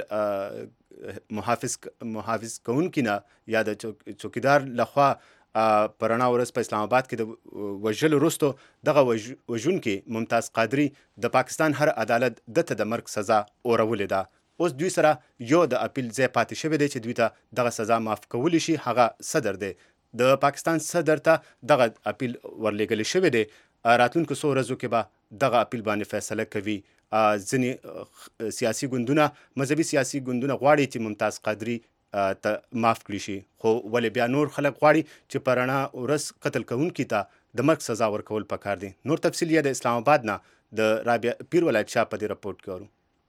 محافظ کونکي نه یا د چوکیدار لخوا پرانا ورځ په اسلام آباد کې د وژلو وروستو دغه وژونکي ممتاز قادری د پاکستان هر عدالت دته د مرګ سزا اورولې ده اوس دوی سره یو د اپیل ځای پاتې شوی دی چې دوی ته دغه سزا معاف کولی شي هغه صدر دی د پاکستان صدر ته دغه اپیل ورلېږل شوی دی راتلونکو څو ورځو کې به دغه اپیل باندې فیصله کوي ځینې سیاسي ګوندونه مذهبي سیاسي ګوندونه غواړي چې ممتاز قادری ته معاف کړي شي خو ولې بیا نور خلک غواړي چې پرانا ورځ قتل کوونکي ته د مرګ سزا ورکول پکار دي نور تفصیل یې د اسلام آباد نه د رابعه پیر ولایت شاه په دې رپورټ کې اورو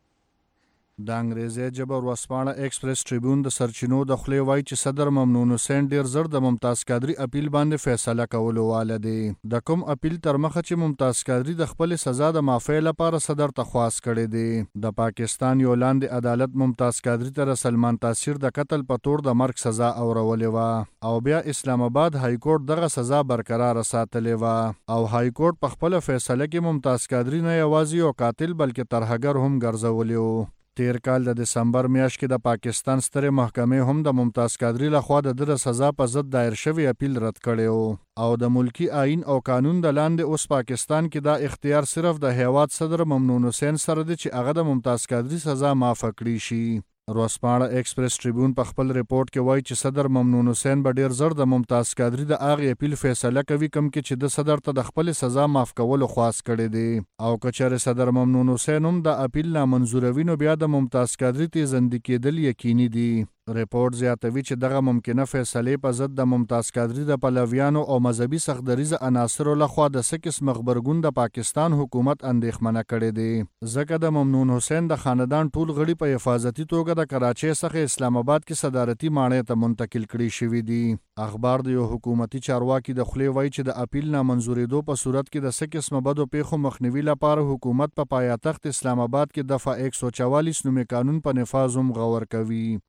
د انګریزي ژبه ورځپاڼه ایکسپریس ټریبیون د سرچینو د خولې وایي چې صدر ممنون حسین ډیر زر د ممتاز قادری اپیل باندې فیصله کولو واله دی د کوم اپیل تر مخه چې ممتاز قادری د خپل سزا د معافی لپاره صدر ته خواست کړی دی د پاکستان یو لاندې عدالت ممتاز قادری ته سلمان تاثیر د قتل په تور د مرګ سزا اورولې و او بیا اسلام آباد های کورټ دغه سزا برقرار ساتلې و او های کورټ په خپل فیصله کې ممتاز قادری نه یوازې یو قاتل بلکې ترهګر هم ګرځولی و تیر کال د دسمبر میاشت کې د پاکستان سترې محکمې هم د ممتاز قادری لخوا د سزا په ضد دایر شوی اپیل رد کړی او د ملکی آئین او قانون د لاندې اوس پاکستان کې دا اختیار صرف د هیواد صدر ممنون حسین سره دی چې هغه د ممتاز قادری سزا معاف کړي شي ورځپاڼه ایکسپریس ټریبیون په خپل ریپورت کې وایي چې صدر ممنون حسین به ډیر زر د ممتاز قادری د هغې اپیل فیصله کوي کوم کې چې د صدر ته د خپل سزا معاف کولو خواست کړی دی او که چېرې صدر ممنون حسین هم د اپیل نامنظوروي نو بیا د ممتاز قادری تیزندي کېدل یقیني دي ریپورت زیاتوي چې دغه ممکنه فیصلې په ضد د ممتاز قادری د پلویانو او مذهبي سختدریزه عناصرو لخوا د سکس مخبرګون د پاکستان حکومت اندېښمنه کړې دی ځکه د ممنون حسین د خاندان ټول غړي په حفاظتي توګه د کراچۍ څخه اسلام آباد کې صدارتي ماڼۍ ته منتقل کړي شوي دي اخبار د یو حکومتي چارواکي د خولې وایي چې د اپیل نامنظورېدو په صورت کې د سکس بدو پیښو مخنیوي لپاره حکومت په پایتخت اسلام آباد کې دفعه 144 نومې قانون په نفاذ هم غور کوي د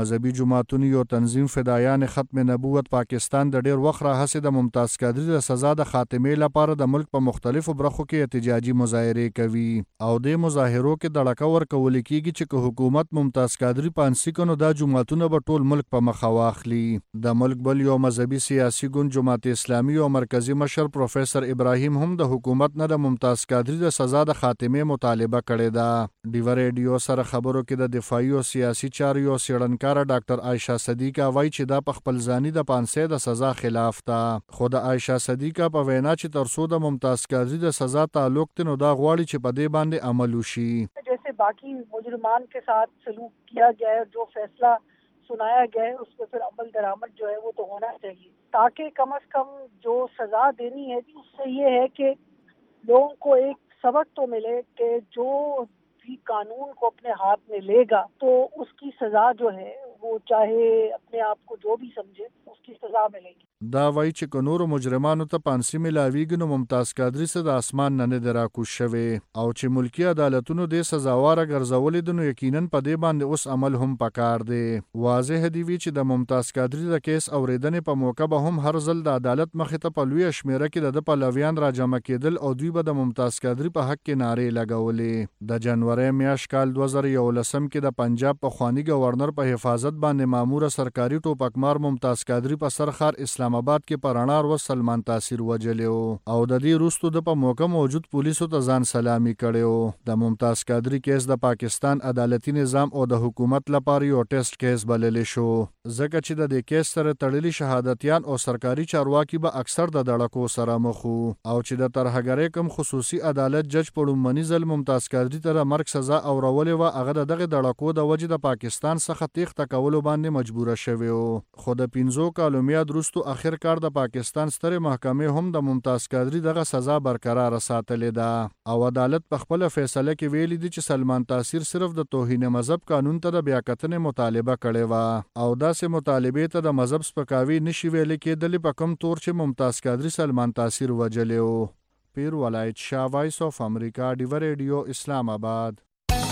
مذهبي جماعتونو یو تنظیم فدایان ختم نبوت پاکستان د ډیر وخت راهیسې د ممتاز قادري د سزا د خاتمې لپاره د ملک په مختلفو برخو کې احتجاجي مظاهرې کوي او د مظاهرو کې دړکه ورکول کیږي چې که حکومت ممتاز قادري پانسي کنو دا جماعتونه به ټول ملک په مخ واخلي. د ملک بل یو مذهبي سیاسي ګوند جماعت اسلامي او مرکزی مشر پروفیسور ابراهیم هم د حکومت نه د ممتاز قادري د سزا د خاتمې مطالبه کړې ده. ډیو ریډیو سره خبرو کې د دفاعي او سیاسي چارو څېړنکار ډاکټر عایشه صدیقه وایي چې دا په خپل ځاني د پانسي د سزا خلاف ده. خو د عایشه صدیقه په وینا چې ترڅو د ممتاز قادري د سزا تعلق ته نو دا غواړي چې په دې باندې عمل وشي. जैसे बाकी मुजरिमान के साथ सलूक किया गया है, जो फैसला सुनाया गया है उस पर फिर अमल दरामद जो है वो तो होना चाहिए, ताकि कम से कम जो सजा देनी है उससे ये है कि लोगों को एक सबक तो मिले कि जो भी कानून को अपने हाथ में लेगा तो उसकी सजा जो है वो चाहे अपने आप को जो भी समझे उसकी सजा मिलेगी. دا وایي چې که نورو مجرمانو ته پانسي ملاویږي نو ممتاز قادري څه د اسمان نه نه دی راکوز شوی او چې ملکي عدالتونو دې سزاواره ګرځولې ده نو یقینا په دې باندې اوس عمل هم پکار دی. واضح دی وی چې د ممتاز قادري د کیس اورېدنې په موقع به هم هر ځل د عدالت مخې ته په لویه شمېره کې د پلویان راجمع کېدل او دوی به د ممتاز قادري په حق کې نارې لګولې. د جنوري میاشت کال 2011 کې د پنجاب پخواني گورنر په حفاظت باندې ماموره سرکاري ټوپکمار ممتاز قادري په سرخار اسلام آباد کې پرانا ور سلمان تاثیر وجلیو او د دې روستو د په موقع موجود پولیسو ته ځان سلامي کړو. د ممتاز قادري کیس د پاکستان عدالتي نظام او د حکومت لپاره یو ټیسټ کیس بلل شو ځکه چې د دې کیس سره تړلي شهادتيان او سرکاري چارواکي به اکثر د دړکو سره مخ او چې د ترهګرۍ کم خصوصي عدالت جج پړومنی ځل ممتاز قادري ته مرګ سزا او راولې و هغه دغه دړکو د وجې د پاکستان څخه تیښته کولو باندې مجبور شوی خو د 15 کالو میاد وروسته اخر کار د پاکستان ستره محکمې هم د ممتاز قادري دغه سزا برقرار ساتلې ده او عدالت په خپل فیصله کې ویلي دي چې سلمان تاثیر صرف د توهین مذهب قانون ته د بیاکتنې مطالبه کړې و او داسې مطالبه ته د مذهب سپکاوي نشي ویل کېدل په کوم تور چې ممتاز قادري سلمان تاثیر وجلیو. پیر ولایت شاه، وایس اف امریکا، ډیو ریډیو، اسلام آباد.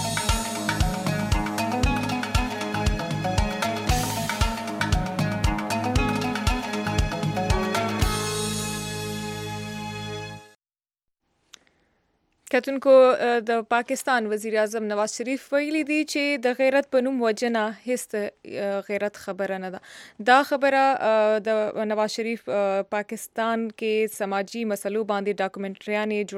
کتونکو د پاکستان وزیر اعظم نواز شریف ویلي دی چې د غیرت په نوم وجنه هیڅ غیرت خبره نه ده. دا خبره د نواز شریف پاکستان کې سماجی مسلو باندې ډاکومنټریانې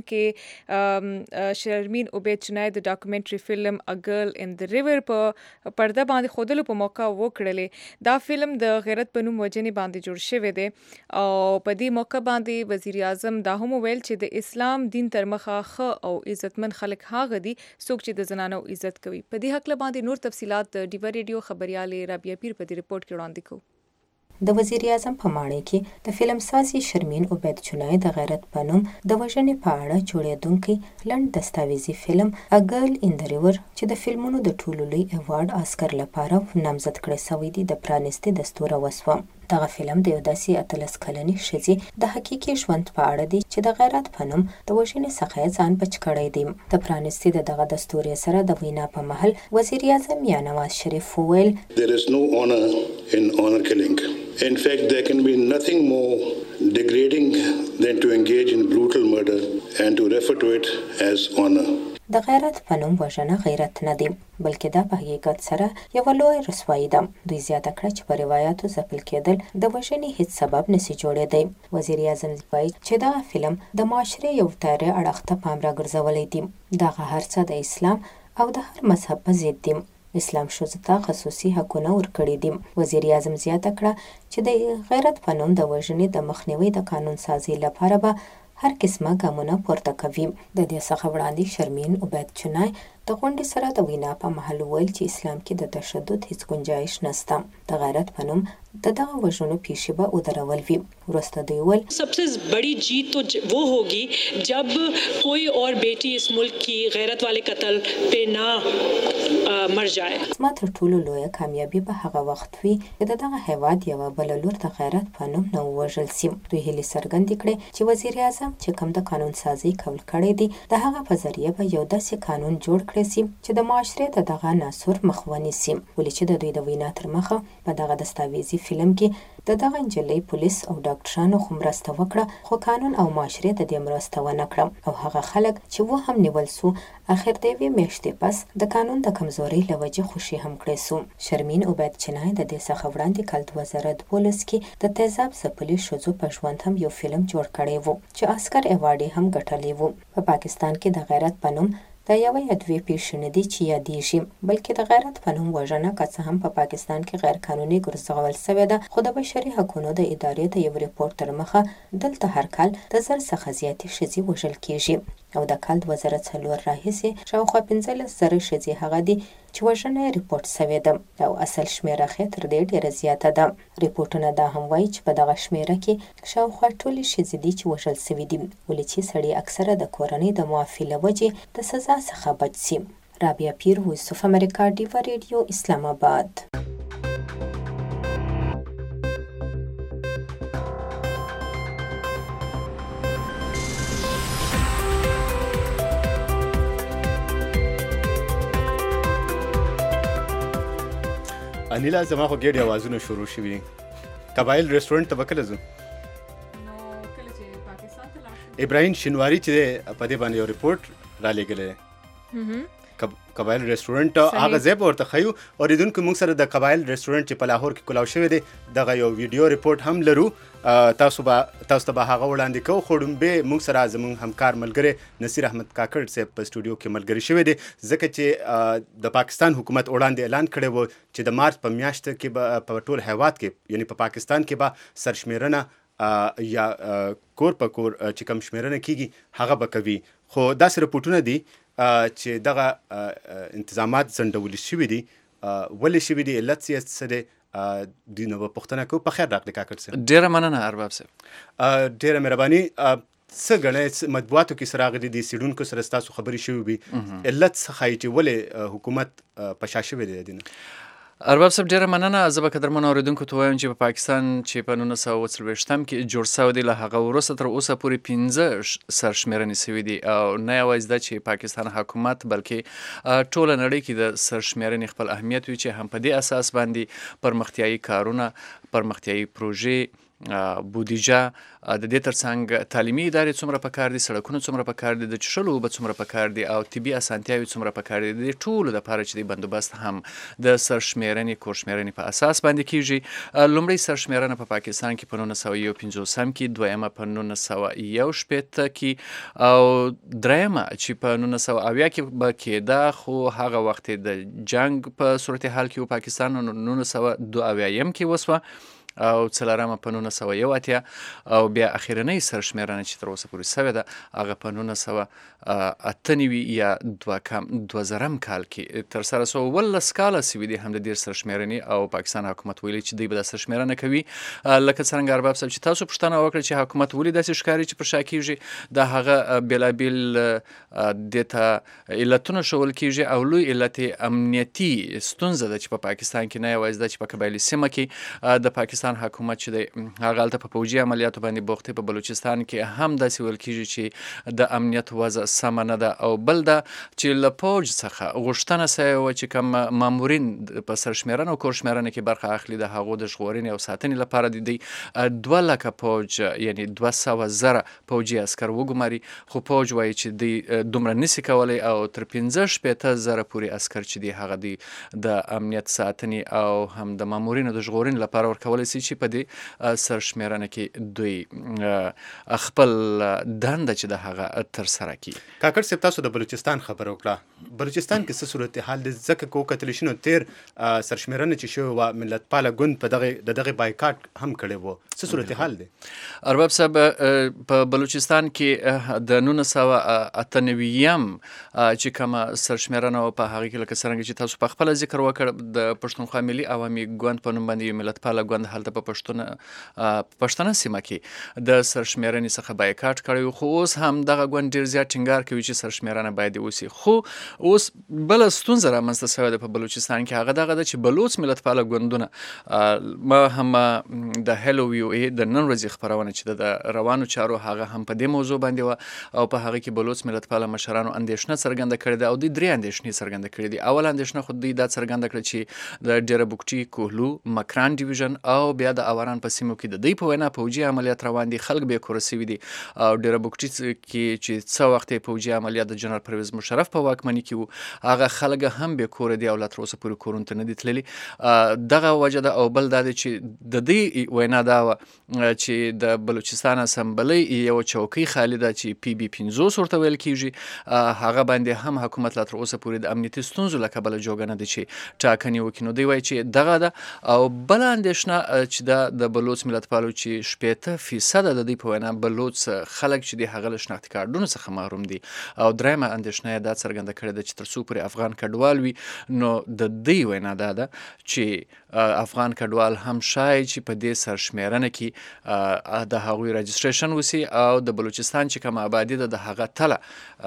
جوړونکې شرمین عبید چنای د ډاکومنټري فلم ا ګرل ان د ریور په پرده باندې خودلو په موقع وکړلې. دا فلم د غیرت په نوم وجنې باندې جوړ شوی دی او په دې موقع باندې وزیر اعظم دا هم ویل چې د اسلام دین تر مخه خ او عزتمن خلک هغه دي څوک چې د زنانو عزت کوي. په دې حق باندې نور تفصيلات د ډیو ریډیو خبريالې رابعه پیر په دې ریپورت کې وړاندې کوي. د وزیر اعظم په ماڼۍ کې د فلم سازي شرمین عبید چنای د غیرت په نوم د وژنې په اړه جوړېدونکي لنډ دستاویزي فلم ا ګرل ان د ریور چې د فلمونو د ټولو لوی ایوارډ آسکر لپاره نامزد کړی شوی دی د پرانیستي دستور وسوه. دغه فلم د یو داسې 13 کلنې ښځې د حقیقي ژوند په اړه دی چې د غیرت په نوم د وژنې څخه ځان بچ کړی دی. د پرانیستي دغه دستور سره د وینا په محل وزیر اعظم یا نواز شریف وویل There is no honor in honor killing. In fact, there can be nothing more degrading than to engage in brutal murder and to refer to it as honor. د غیرت په نوم وژنه غیرت نه دی بلکې دا په حقیقت سره یو لوی رسوایی ده. دوی زیاته کړه چې په روایتو ځپل کېدل د وژنې هیڅ سبب نشي جوړېدی. وزیر اعظم وایي چې دا فلم د معاشرې یو تیاره اړخ ته پام راګرځولی دی. دغه هر څه د اسلام او د هر مذهب په ضد دی. اسلام ښځو ته خصوصي حقونه ورکړي دي. وزیر اعظم زیاته کړه چې د غیرت په نوم د وژنې د مخنیوي د قانون سازي لپاره به هر قسمه ګامونه پورته کوي. د دې څخه وړاندې شرمین عبید چنای د غونډې سره د وینا په محل ویل چې اسلام کې د تشدد هیڅ گنجائش نشته. د غیرت په نوم دغه وژنو پیښې به ودرول وي. وروسته دوی ویل सबसे बड़ी जीत तो वो होगी जब कोई और बेटी इस मुल्क की गैरत वाले कत्ल पे ना मर जाए। زما تر ټولو لویه کامیابي به هغه وخت وي چې دغه هیواد یوه بله لور د غیرت په نوم نه ووژل سي. دوی هیلې څرګندې کړې چې وزیر اعظم چې کوم د قانون سازي کول کړی دی د هغه په ذریعه به یو داسې قانون جوړ کړی سي چې د معاشرې د دغه عناصر مخ ونیسي. ولې چې د دوی د وینا تر مخه په دغه دستاویزي فلم کې د دغه نجلۍ پولیس او ډاکټرانو خو مرسته وکړه خو قانون او معاشرې د دې مرسته ونه کړه او هغه خلک چې و هم نیول سو اخر د یوې میاشتې پس د قانون د کمزورۍ له وجې خوشي هم کړی سو. شرمین عبید چینای د دې څخه وړاندې کال 2012 کې د تیزاب ځپلي ښځو په ژوند هم یو فلم جوړ کړی و چې اسکر ایوارډ یې هم ګټلی و. په پاکستان کې د غیرت په نوم دا یوه یا دوې پیښې نه دي چې یادېږي بلکې د غیرت په نوم وژنه که څه هم په پاکستان کې غیر قانوني ګرځول سوې ده خو د بشري حقونو د ادارې د یو ریپورټ تر مخه دلته هر کال د 1000 څخه زیاتې ښځې وژل کېږي او د کال 2004 راهیسې شاوخوا 15,000 ښځې هغه دي چې وژنه یې ریپورټ سوې ده او اصل شمیره خې تر دې ډېره زیاته ده. ریپورټونه دا هم وایي چې په دغه شمیره کې شاوخوا ټولې ښځې دي چې وژل سوي دي ولې چې سړي اکثره د کورنۍ د معافي له وجې د سزا څخه بچ سي. رابعه پیر، وایس اف امریکا، ډیوا ریډیو، اسلام آباد. انیلا زما خو ګډ اوازونه شروع شوي قبایل ریسټورانټ ته به کله ځو؟ ابراهیم شینواری چې په دې باندې یو ریپورټ را لېږلی قبایل ریسټورانټ هغه ځای به ورته ښیو. اورېدونکو موږ سره د قبایل ریسټورانټ چې په لاهور کې کلاو شوی دی دغه یو ویډیو ریپورټ هم لرو. تاسو ته به هغه وړاندې کوو خو ډومبې موږ سره زموږ همکار ملګری نصیر احمد کاکړ صاحب په سټوډیو کې ملګری شوی دی ځکه چې د پاکستان حکومت وړاندې اعلان کړی و چې د مارچ په میاشت کې به په ټول هیواد کې یعنی په پاکستان کې به سرشمیرنه یا کور په کور چې کوم شمیرنه کیږي هغه به کوي. خو داسې رپورټونه دي چې دغه انتظامات ځنډولي شوي دي. ولې شوي دي؟ علت یې څه دی؟ دوی نو به پوښتنه کوو. په خیر راغلی کاکړ صاحب. ډېره مننه ارباب صاحب. ډېره مهرباني. څه ګڼئ مطبوعاتو کې څه راغلي دي څېړونکو سره ستاسو خبرې شوي وي علت څه ښایي چې ولې حکومت په شا شوی دی دې نه؟ ارباب صاحب ډېره مننه. زه به قدرمنو اورېدونکو ته وایم چې په پاکستان چې په 1940 کې جوړ سوی دی له هغه وروسته تر اوسه پورې 15 سرشمیرنې سوي دي او نه یوازې دا چې پاکستان حکومت بلکې ټوله نړۍ کې د سرشمیرنې خپل اهمیت وي چې هم په دې اساس باندې پرمختیایي کارونه، پرمختیایي پروژې، بودیجه، د دې ترڅنګ تعلیمي ادارې څومره پکار دي، سړکونه څومره پکار دي، د څښلو اوبه څومره پکار دي او طبي اسانتیاوې څومره پکار دي. د دې ټولو دپاره چې د بندوبست هم د سرشمیرنې کورشمیرنې په اساس باندې کیږي. لومړی سرشمیرنه په پاکستان کې په 1951 کې، دویمه په 1961 کې او دریمه چې په 1980 کې به کېده خو هغه وخت د جنگ په صورتحال کې پاکستان 1982 کې وسوه او څلورمه په 1981 او بیا اخیرنۍ سرشمیرنه چې تر اوسه پورې سوې ده هغه په 1998 یا 2000 کال کې تر سره سوه. 11 کاله سوي دي هم د دې سرشمیرنې او پاکستان حکومت ویلي چې دوی به دا سرشمیرنه کوي. لکه څرنګه ارباب صاحب چې تاسو پوښتنه وکړه چې حکومت ولې داسې ښکاري چې پر شا کېږي، د هغه بېلابېل دې ته علتونه ښول کېږي او لوی علت یې امنیتي ستونزه ده چې په پاکستان کې نه یوازې ده چې په قبایلي سیمه کې د پاکستان حکومت چې دی هغه هلته په پوځي عملیاتو باندې بوخت دی. په بلوچستان کې هم داسې ویل کېږي چې د امنیت وضع سمه نه ده او بل ده چې له پوځ څخه غوښتنه سوې وه چې کوم مامورین په سرشمیرنه او کورشمیرنه کې برخه اخلي د هغو د ژغورنې او ساتنې لپاره د دوی 2 لکه پوځ یعنی 200,000 پوځي عسکر وګماري خو پوځ وایي چې دوی دومره نسي کولی او تر 15,000 پورې عسکر چې دی هغه دی د امنیت ساتنې او هم د مامورینو د ژغورنې لپاره ورکولی سي چې په دې سرشمیرنه کې دوی خپل دنده چې د هغه ترسره کړي. کاکړ صاحب تاسو د بلوچستان خبره وکړه. بلوچستان کې څه صورتحال دی؟ ځکه که وکتلی شي نو تیر سرشمیرنه چې شوې وه ملتپاله ګوند په دغې بایکاټ هم کړی و. څه صورتحال دی؟ ارباب صاحب په بلوچستان کې د 1998 چې کومه سرشمیرنه وه په هغې کې لکه څرنګه چې تاسو په خپله ذکر وکړ د پښتونخوا ملي عوامي ګوند په نوم باندې یو ملتپاله ګوند هلته دلته په پښتنه سیمه کې د سرشمیرنې څخه بایکاټ کړی، خو اوس هم دغه ګوند ډېر زیات ټینګار کوي چې سرشمیرنه باید وسي. خو اوس بله ستونزه رامنځته شوې ده په بلوچستان کې، هغه دغه ده چې بلوچ ملتپاله ګوندونه ما هم د هلو وی او ای د نن ورځې خپرونه چې د روانو چارو هغه هم په دې موضوع باندې وه او په هغه کې بلوچ ملتپاله مشرانو اندېښنه څرګنده کړې ده او دوی 3 اندېښنې څرګنده کړې دي. اول اندېښنه خو دوی دا څرګنده کړه چې د ډیره بوکټي، کوهلو، مکران ډیویژن او بیا د اوران په سیمو کې د دوی په وینا پوځي عملیات روان دي، خلک بې کوره سوي دي او ډیره بوکټي کې چې څه وخت یې پوځي عملیات د جنرال پرویز مشرف په واکمنۍ کې وو، هغه خلک هم بې کوره دي او لا تر اوسه پورې کورونو ته نه دي تللي. دغه وجه ده او بل دا دی چې د دې وینا دا وه چې د بلوچستان اسمبلۍ یو چوکۍ خالي ده چې پی بي 50 ورته ویل کېږي، هغه باندې هم حکومت لا تر اوسه پورې د امنیتي ستونزو له کبله جوګه نه دی چې ټاکنې وکړي. نو دوی وایي چې دغه ده او بله اندېښنه چې ده د بلوچ ملتپالو چې 80% د دوی په وینا بلوچ خلک چې دي هغه له شناختي کارډونو څخه محروم دي او درېیمه اندېښنه یې دا څرګنده کړې ده چې تر څو پورې افغان کډوال وي نو د دې وینا دا ده چې افغان کډوال هم شاید چې په دې سرشمیرنه کې د هغوی رجسټریشن وسي او د بلوچستان چې کومه آبادي ده د هغه تله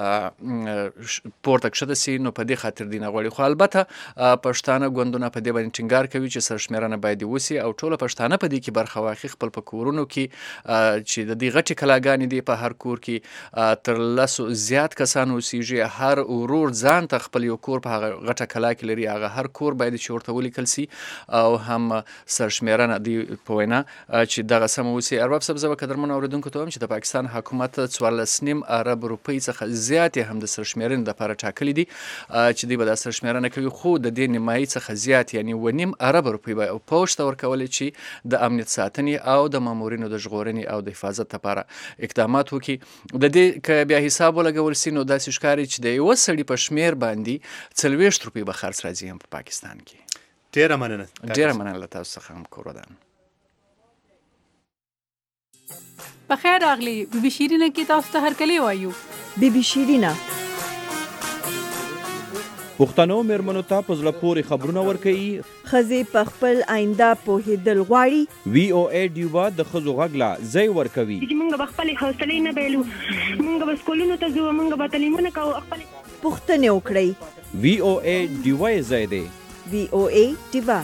پورته کښته سي. نو په دې خاطر دې نه غواړي. خو البته پښتانه ګوندونه په دې باندې ټینګار کوي چې سرشمیرنه باید وسي او ټوله پښتانه په دې کې برخه واخلي، خپل په کورونو کې چې د دې غټې کلاګانې دي په هر کور کې تر 10 زیات کسان اوسیږي، هر ورور ځان ته خپل یو کور په هغه غټه کلا کې لري، هغه هر کور باید چې ورته ولیکل سي او هم سرشمیرنه دی په وینا چې دغه سمه وسي. ارباب صاحب زه به قدرمنو اورېدونکو ته وایم چې د پاکستان حکومت 14.5 ارب روپۍ څخه زیاتې هم د سرشمیرنې دپاره ټاکلي دي چې دوی به دا سرشمیرنه کوي، خو د دې نیمایي څخه زیات یعنې 2.5 ارب روپۍ به پوځ ته ورکولې چې د امنیت ساتنې او د مامورینو د ژغورنې او د حفاظت لپاره اقدامات وکړي. د دې که بیا حساب ولګول سي نو داسې ښکاري چې د یوه سړي په شمېر باندې 40 روپۍ به خرڅ راځي هم په پاکستان کې. ډېره مننه. ډېره مننه له تاسو څخه هم کور ودان. بخیر راغلی. بي بي شیرینه کې تاسو ته هرکلی وایو. بي بي شیرینه پښتنو مېرمنو ته په زړه پورې خبرونه ورکوي، ښځې په خپل آینده پوهېدل غواړي. وی او ای ډیوبا د ښځو غږ له ځای ورکوي. موږ به خپلې حوصلې نه بایلو، موږ به سکولونو ته ځو، موږ به تعلیمونه کوو، پوښتنې وکړئ. وی او ای ډیوا یې ځای دی. وی او ای ډیوا.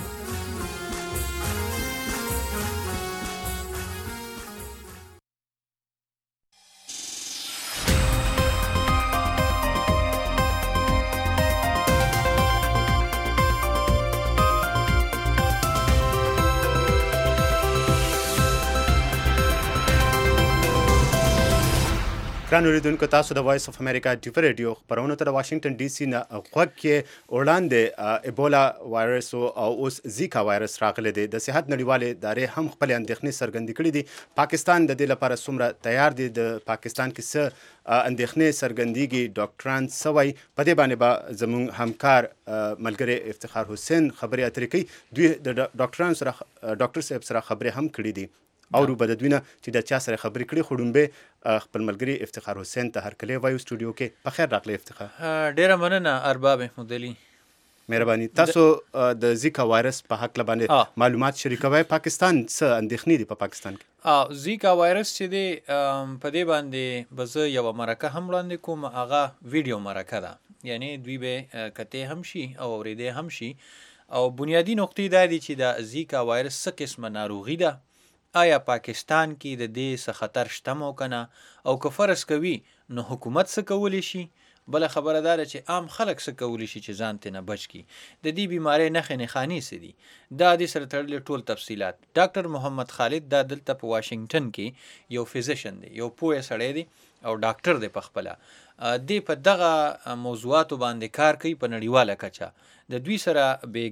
ګران اوریدونکو، تاسو د وایس اف امریکا ډیو ریډیو خپرونو ته د واشنگټن ډي سي نه غوږ کې وړاندې ایبولا وایرس او اوس زیکا وایرس راغلی دی. د صحت نړیوالې ادارې هم خپلې اندېښنې څرګندې کړي دي. پاکستان د دې لپاره څومره تیار دی؟ د پاکستان کې څه اندېښنې څرګندېږي؟ ډاکټران څه وایي؟ په دې باندې به زموږ همکار ملګری افتخار حسین خبرې اترې کوي. دوی د ډاکټر صاحب سره خبرې هم کړي دي او به د دوی نه چې د چا سره خبرې کړي. خو ډومبې خپل ملګري افتخار حسین ته هرکلی وایو سټوډیو کې. په خیر راغلی افتخار. ډېره مننه ارباب احمدعلي. مهرباني. تاسو د زیکا وایرس په حق باندې معلومات شریکوي. پاکستان څه اندېښنې دي په پاکستان کې؟ زیکا وایرس چې دی په دې باندې به زه یوه مرکه هم وړاندې کوم، هغه ویډیو مرکه ده، یعنی دوی به کتې هم شي او اورېدی هم شي. او بنیادي نقطې دا دي چې د زیکا وایرس څه قسمه ناروغي ده، آیا پاکستان کې د دې څه خطر شته مو که نه، او که فرض کوي نو حکومت څه کولی شي. بله خبره دا ده چې عام خلک څه کولی شي چې ځان ترې نه بچ کړي. د دې بیمارۍ نښې نښانې څه دي، دا دې سره تړلي ټول تفصیلات. ډاکټر محمد خالد دا دلته په واشنګټن کې یو فزیشن دی، یو پوه سړی دی او ډاکټر دی په خپله. دې په دغه موضوعاتو باندې کار کوي په نړیواله کچه. د دوی سره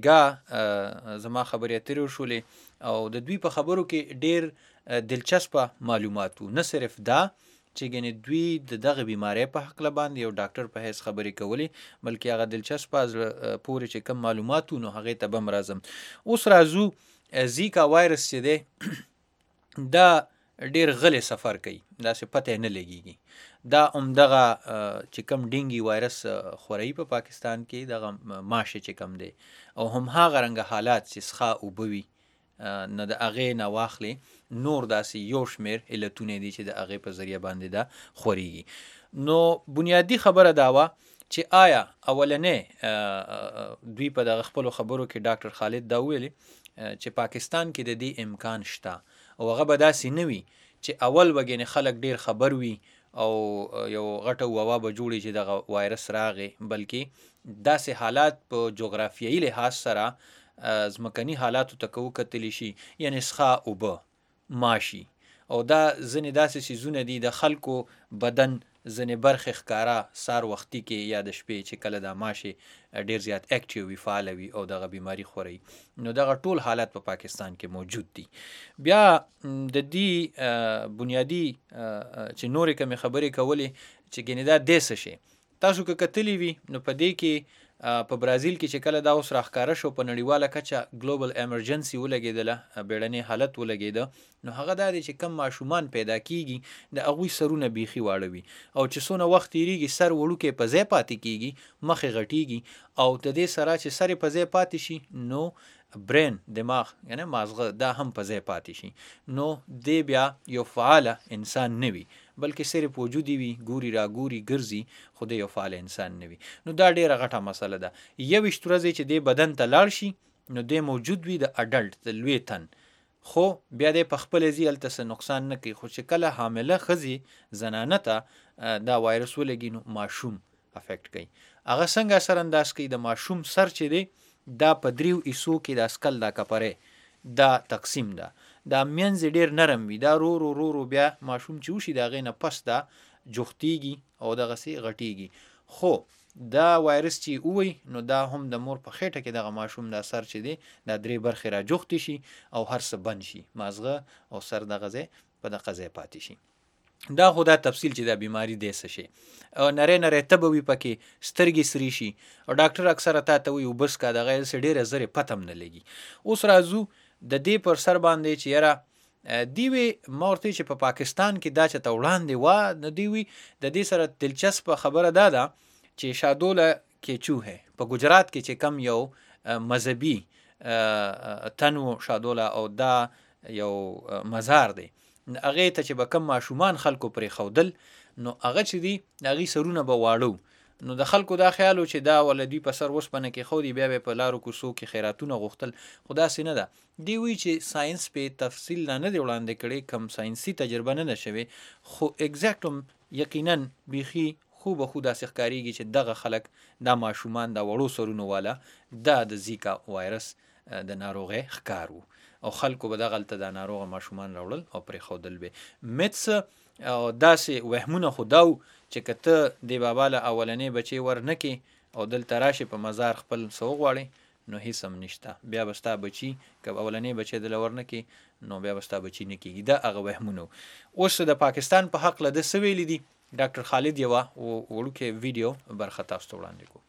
بیګا زما خبرې اترې وشولې او د دوی په خبرو کې ډېر دلچسپه معلومات وو. نه صرف دا چې ګنې دوی د دغه بیمارۍ په حقله باندې یو ډاکټر په حیث خبرې کولې، بلکې هغه دلچسپه پورې چې کم معلومات وو نو هغې ته به هم راځم. اوس راځو زیکا وایرس چې دی دا ډېر غلی سفر کوي، داسې پته یې نه لګېږي. دا همدغه چې کم ډینګي وایرس خورئ په پاکستان کې، دغه ماشه چې کم دی او هم هغه رنګه حالات چې څښا اوبه وي نه د هغې نه واخلې نور داسې یو شمېر علتونه دي چې د هغې په ذریعه باندې دا خورېږي. نو بنیادي خبره دا وه چې آیا اولنې دوی په دغه خپلو خبرو کې ډاکټر خالد دا ویلې چې پاکستان کې د دې امکان شته او هغه به داسې نه وي چې اول به ګنې خلک ډېر خبر وي او یو غټه وبا به جوړي چې دغه وایرس راغې، بلکې داسې حالات په جغرافیایي لحاظ سره ځمکني حالاتو ته که وکتلی شي، یعنې څښا اوبه ماشي او دا ځینې داسې څیزونه دي د خلکو بدن ځینې برخې ښکاره سار وختي کې یا د شپې چې کله دا ماشي ډېر زیات اکټیو وي، فعاله وي او دغه بیماري خوري، نو دغه ټول حالات په پاکستان کې موجود دي. بیا د دې بنیادي چې نورې کومې خبرې کولې چې ګنې دا دې څه شي، تاسو که کتلی وي نو په دې کې په برازیل کې چې کله دا اوس راښکاره شو په نړیواله کچه ګلوبل ایمرجنسي ولګېدله، بیړنی حالت ولګېده، نو هغه دا دی چې کم ماشومان پیدا کیږي د هغوی سرونه بیخي واړه وي او چې څونه وخت تېرېږي سر وړوکی په ځای پاتې کیږي، مخې غټېږي او د دې سره چې سر یې په ځای پاتې شي نو برین دماغ یعنی مازغه دا هم په ځای پاتې شي، نو دی بیا یو فعاله انسان نه وي بلکې صرف وجودي وي، ګوري را ګوري ګرځي، خو دی یو فعال انسان نه وي. نو دا ډېره غټه مسله ده. 21 ورځې چې دی بدن ته لاړ شي نو دی موجود وي د اډلټ د لوی تن، خو بیا دی په خپله ځي هلته څه نقصان نه کوي، خو چې کله حامله ښځې زنانه ته دا وایرس ولګي نو ماشوم افیکټ کوي. هغه څنګه اثرانداز کوي؟ د ماشوم سر چې دی دا په 3 حصو کې د اسکل دا کپرې دا تقسیم ده، دا منځ ډېر نرم وي، دا رو رو بیا ماشوم چې وشي د هغې نه پس دا جوختېږي او دغسې غټېږي، خو دا وایرس چې ووي نو دا هم د مور په خېټه کې دغه ماشوم دا سر چې دی دا 3 برخې را جوختې شي او هر څه بند شي، مازغه او سر دغه ځای په دغه ځای پاتې شي. دا خو دا تفصیل چې دا بیماری دی څه شي، او نری تبه وي پکې، سترګې سرې شي او ډاکټر اکثره تا ته وایي اوبه څښه، دغه یې ډېره زرې پته هم نه لګي. اوس راځو د دې پر سر باندې چې یاره دی وی ما ورته چې په پاکستان کې دا چې ته وړاندې وه نو دی وی د دې سره دلچسپه خبره دا ده چې شادوله کیچوه په ګجرات کې چې کم یو مذهبي تنو شادوله او دا یو مزار دی، هغې ته چې به کم ماشومان خلکو پرې ښودل نو هغه چې دی هغې سرونه به واړو، نو د خلکو دا خیال و چې دا ولدي په سر وسپنه کې ښودي، بیا به په لارو کوڅو کې خیراتونه غوښتل، خو داسې نه ده. دی وایي چې ساینس پې تفصیل نه دی وړاندې کړی، کم ساینسي تجربه نه ده شوې، خو اګزیکټ یقینا بیخي خو به خو داسې ښکارېږي چې دغه خلک دا ماشومان دا وړو سرونو والا دا د زیکا وایرس د ناروغۍ ښکار وو او خلکو به دغلته دا ناروغه ماشومان راوړل او پرې ښودل به میتس او داسې وهمونه خو دا و چې که ته د بابا له اولنې بچی ورنکې او دلته راشې په مزار خپل څه وغواړې نو هیڅ هم نشته، بیا به ستا بچي که اولنې بچی دله ورنکې نو بیا به ستا بچي نه کېږي، دا هغه وهمونه. اوس د پاکستان په حق له ده څه ویلي دي ډاکټر خالد یوه وړوکې ویډیو برخه تاسو ته وړاندې کوو.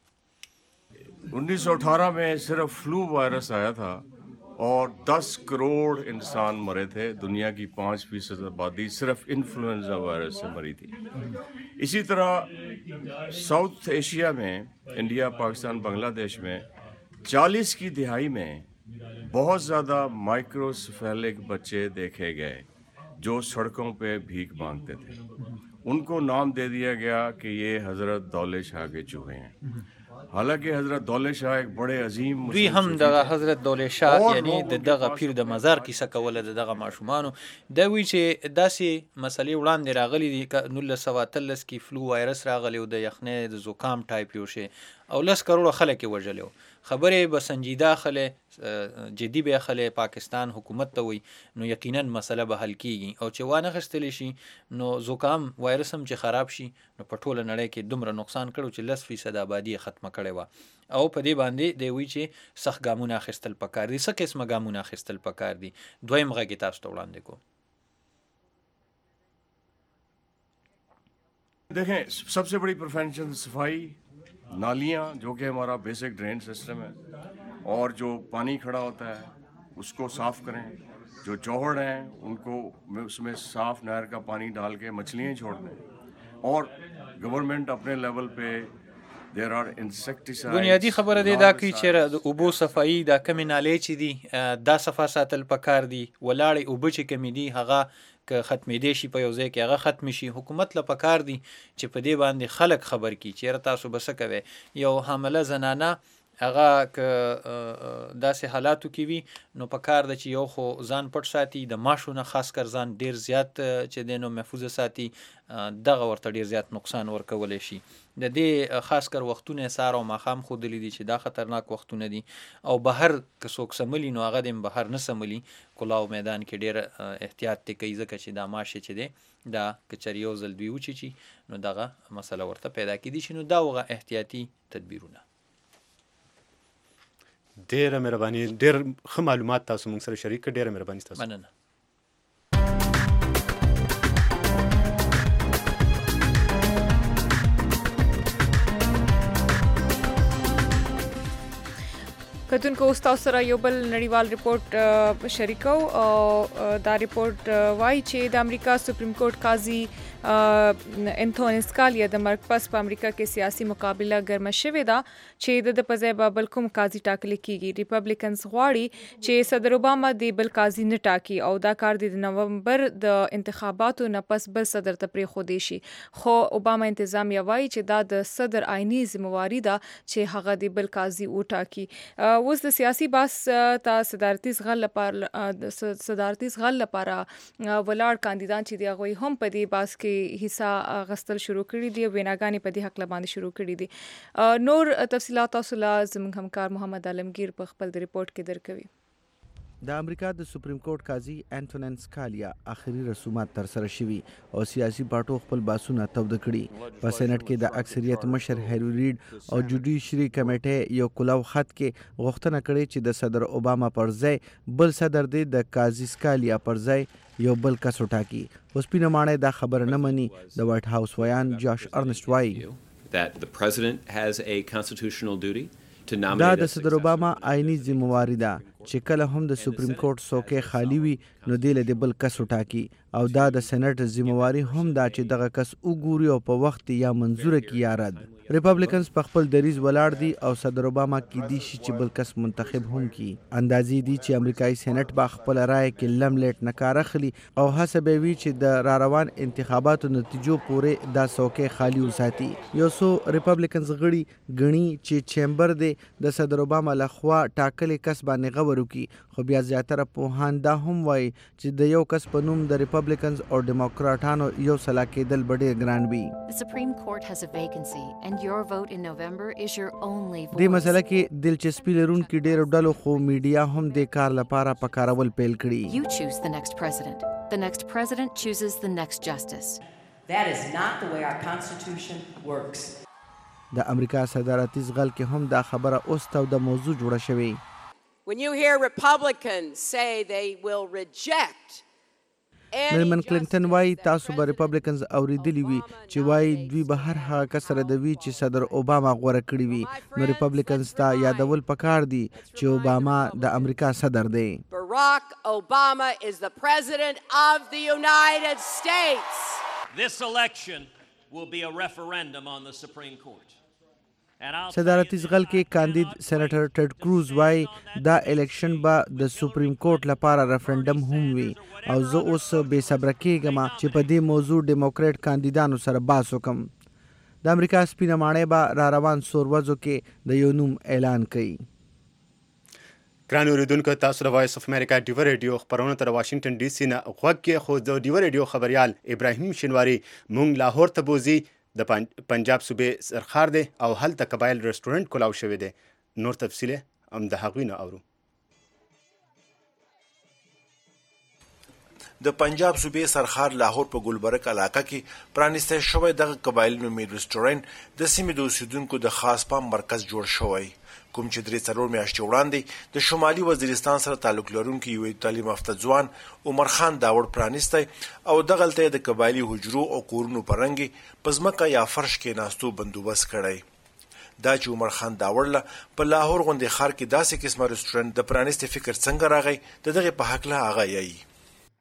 1918 में सिर्फ फ्लू वायरस आया था और 10 करोड़ इंसान मरे थे, दुनिया की 5% आबादी सिर्फ इन्फ्लुएंजा वायरस से मरी थी. इसी तरह साउथ एशिया में, इंडिया, पाकिस्तान, बांग्लादेश में 40 की दिहाई में बहुत ज़्यादा माइक्रोसेफेलिक बच्चे देखे गए जो सड़कों पे भीख मांगते थे. उनको नाम दे दिया गया कि ये हज़रत दौले शाह के चूहे हैं. हालांकि हजरत दौले शाह एक बड़े अजीम دوی هم دغه حضرت دولې شاه یعنی د دغه پیر د مزار کیسه کوله د دغه ماشومانو، دا وی چې داسې مسلې وړاندې راغلي دي. 1913 کې فلو وایرس راغلی او د یخنۍ د زکام ټایپ یو شی او 10 کروڑه خلک یې وژلي. خبرې به سنجیده اخلې، جدي به اخلې، پاکستان حکومت ته وي نو یقینا مسله به حل کیږي او چې وانه خستلی شي نو زکام وایرس هم چې خراب شي نو په ټوله نړۍ کې دومره نقصان کړو چې 10% آبادي ختمه کړې وه او په دې باندې دی وی چې سخت ګامونه اخیستل پکار دي. څه قسمه ګامونه اخیستل پکار دي؟ دویم غږ تاسو ته وړاندې کوم. देखें, सबसे बड़ी प्रिवेंशन सफाई, नालियाँ जो कि हमारा बेसिक ड्रेन सिस्टम है, और जो पानी खड़ा होता है उसको साफ़ करें. जो चौहड़ हैं उनको उसमें साफ़ नहर का पानी डाल के मछलियाँ छोड़ दें. और गवर्नमेंट अपने लेवल पे بنیادی خبره دی دا کوي چې د اوبو صفایي دا کمې نالې چې دي دا صفا ساتل پکار دي. ولاړې اوبه چې کمې دي هغه که ختمېدی شي په یو ځای کې هغه ختم شي. حکومت له پکار دي چې په دې باندې خلک خبر کړي چېرې تاسو به څه کوئ. یو حامله زنانه هغه که داسې حالاتو کې وي نو پکار ده چې یو خو ځان پټ ساتي، د ماشو نه خاص کر ځان ډیر زیات چې دی نو محفوظ ساتي، دغه ورته ډیر زیات نقصان ورکولی شي. د دې خاص کر وختونه سهار او ماښام ښودلي دي چې دا خطرناک وختونه دي او بهر که څوک سملي نو هغه د بهر نه سملي. کلاو میدان کې ډیر احتیاط دی کوي ځکه چې دا ماشې چې دی دا که چېرې یو ځل دوی وچیچي نو دغه مسله ورته پیدا کیدی شي. نو دا هغه احتیاطي تدبیرونه. ډیره مهرباني، ډیر ښه معلومات تاسو موږ سره شریک کړ. ډیره مهرباني تاسو. مننه. کتونکو اوس تاسو سره یو بل نړیوال ریپورت شریکو او دا ریپورت وایي چې د امریکا سپریم کورټ قاضي انتونی سکالیا د مرګ پس په امریکا کې سیاسي مقابله ګرمه شوې ده چې د په ځای به بل کوم قاضي ټاکل کیږي. ریپبلیکنز غواړي چې صدر اوباما د بل قاضي نه ټاکي او دا کار د نومبر د انتخاباتو نه پس بل صدر ته پرېښودی شي. خو اوباما انتظامیه وایي چې دا د صدر عیني ذمہواري ده چې هغه د بل قاضي وټاکي. اوس د سیاسي بحث ته صدارتي زغل لپاره ولاړ کاندیدان چې دی هغوی هم په دې بحث کې حصہ غستل شروع کړي دي او ویناګانې په دې حق باندې شروع کړي دي. نور تفصیلات تاسو له زموږ همکار محمد عالمگیر په خپل ریپورت کې درکوي. د امریکا د سپریم کورټ قاضي انتونی سکالیا آخري رسومات تر سره شوي او سیاسي پارټو خپل باسونه توده کړي. په سېنات کې د اکثریت مشر هیری ریډ او جوډیشري کمیټې یو کلاو خط کې غوښتنه کړې چې د صدر اوباما پر ځای بل صدر دی د قاضي سکالیا پر ځای یو بل کس وټاکي. اوس پیرمانه دا خبر نه مني. د وایټ هاوس ویان جاش ارنسټ وایي دا د صدر اوباما عیني ذمہواري ده چې کله هم د سپریم کورټ څوکۍ خالی وي نو دی له بل کس وټاکي او دا د سېنات ذمہواري هم ده چې دغه کس وګوري او په وخت یا منظوره کی یا رد. ریپبلیکنز په خپل دریز ولاړ دي او صدر اوباما کیدی شي چې بل کس منتخب هم کی. اندازې دي چې امریکایي سېنات با خپل رائے کې لم لیټ نه کار اخلي او هڅه به وي چې د را روان انتخاباتو نتیجو پورې دا څوکۍ خالی وساتي. یو څو ریپبلیکنز غړي غني چې چیمبر دی د صدر اوباما لخوا ټاکلې کس باندې غور وکړي. خو بیا زیاتره پوهان دا هم وایي چې د یو کس په نوم د ریپبلیکنز او ډیموکراټانو یو سلا کېدل به ډېر ګران وي. دې مسله کې دلچسپي لرونکي ډېرو ډلو خو میډیا هم د کار لپاره پکارول پیل کړي. د امریکا صدارتي زغل کې هم دا خبره اوس ته د موضوع جوړه شوې. میرمن کلینټن وایي تاسو به ریپبلیکنز اوریدلی وي چې وایي دوی به هر هغه کس سره د وي چې صدر اوباما غوره کړی وي. نو ریپبلیکنز ته یادول پکار دي چې اوباما د امریکا صدر دی. Barack Obama is the president of the United States. This election will be a referendum on the Supreme Court. صدارتي زغل کې کاندید سېنیټر ټیډ کروز وایي دا الیکشن به د سپریم کورټ لپاره ریفرنډم هم وي او زه اوس بې صبره کېږم چې په دې موضوع ډیموکریټ کاندیدانو سره بحث وکړم. د امریکا سپینه ماڼۍ به را روان څو ورځو کې د یو نوم اعلان کوي. ګران اوریدونکو تاسو د وایس اف امریکا ډیو ریډیو خبرونه تر واشنگټن ډي سي نه غوږ کې خو د ډیو ریډیو خبريال ابراهیم شینواری مونږ لاهور ته بوزي د پنجاب صوبې سرخار دی او هلته قبایل ریسټورنټ کولاو شوی دی. نور تفصیل هم د هغوی نه اورو. د پنجاب صوبې سرخار لاهور په ګلبرګ علاقه کې پرانیستی شوی دغه قبایل نومي ریسټورنټ د سیمې د اوسیدونکو د خاص پام مرکز جوړ شوی کوم چې 3 میاشتې وړاندې د شمالي وزیرستان سره تعلق لرونکي یو تعلیم یافته ځوان عمر خان داوړ پرانیستی او دغلته د قبایلي حجرو او کورونو په رنګ په ځمکه یا فرش کې ناستو بندوبست کړی. دا چې عمر خان داوړ له په لاهور غوندې ښار کې داسې قسمه ریسټورنټ د پرانیستي فکر څنګه راغی د دغه په هکله هغه یایي.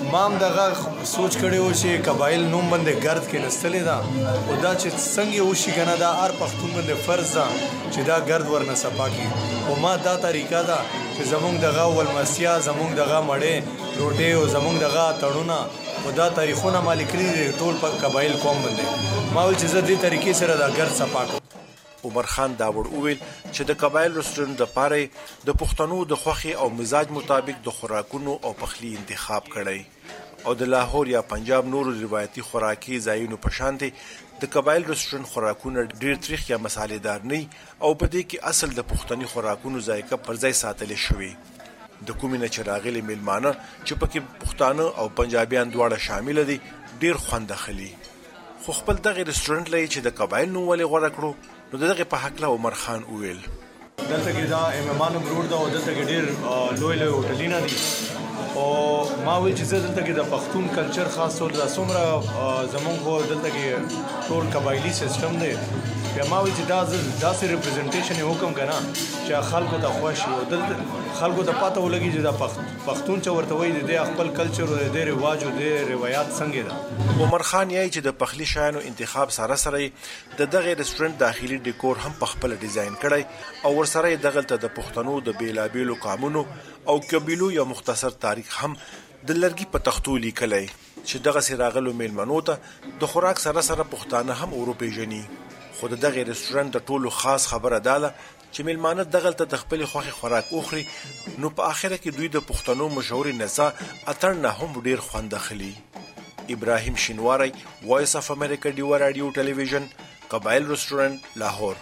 مام دغه سوچ کړی و چې قبایل نوم باندې ګرد کې نستلې ده او دا چې څنګه وشي کنه دا هر پښتون باندې فرض ده چې دا ګرد ورنه صفا کی او ما دا طریقه ده چې زمونږ دغه ولمسیا زمونږ دغه مړې روټي او زمونږ دغه تړونه او دا تاریخونه مالکري ټول په قبایل قوم باندې ما ول چې زه دې طریقې سره دا ګرد صفا کوم. عمر خان داوړ وویل چې د قبایل رستورانت د پاره د پښتنو د خوخي او مزاج مطابق د خوراکونو او پخلی انتخاب کړی او د لاهور یا پنجاب نورو روایتي خوراکي ځایونو په شان دي د قبایل رستورانت خوراکونه ډیر تریخ یا مصالحدار نه او په دې کې اصل د پښتني خوراکونو ذایقه پر ځای ساتل شوی. د کومینه چې راغلي میلمانه چې پکې پښتانه او پنجابیان دواړه شامل دي ډیر خوند اخلي. خو خپل دغه رستورانت لای چې د قبایل نوم ولې غوړه کړو نو دغه په حق له عمر خان وویل دلته کې دا امامانو ګروډ دا دلته کې ډیر لوی لوی هوټلونه دي او ما وی چې دلته کې د پښتون کلچر خاص طور د څومره زمونږ دلته کې ټول قبایلی سیستم دی بیا ما وی چې دا داسې ریپرزنټیشن حکم کنا چې خلکو ته خوشي او دلته خلکو ته پته ولګي چې دا پښتون چې ورته وایي د خپل کلچر او د رواج او د روایت څنګه ده. عمر خان یې چې د پخلی شایانو انتخاب سره سره د دغه رستورانت داخلي ډیکور هم په خپل ډیزاین کړی او ورسره دغه ته د پښتنو د بیلابیلو قومونو او قبیلو یو مختصر تاریخ هم د لرګي په تختو لیکلی چې دغه سراغلو میلمنو ته د خوراک سره سره پښتانه هم اروپیژني. خو دغه رستورانت د ټولو خاص خبره ده چې میلمانه دغه ته د خپل خوخي خوراک اخري نو په اخره کې دوی د پښتنو مشهور نڅا اتر نه هم ډیر خوند اخلي. ابراهیم شینواری وایس اف امریکا ډیو رادیو ټلویزیون قبایل رستورانت لاهور.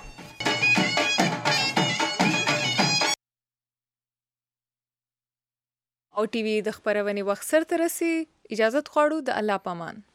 او ټي وي د خبرونې وخت سره ترسي اجازه غواړو د الله پامان.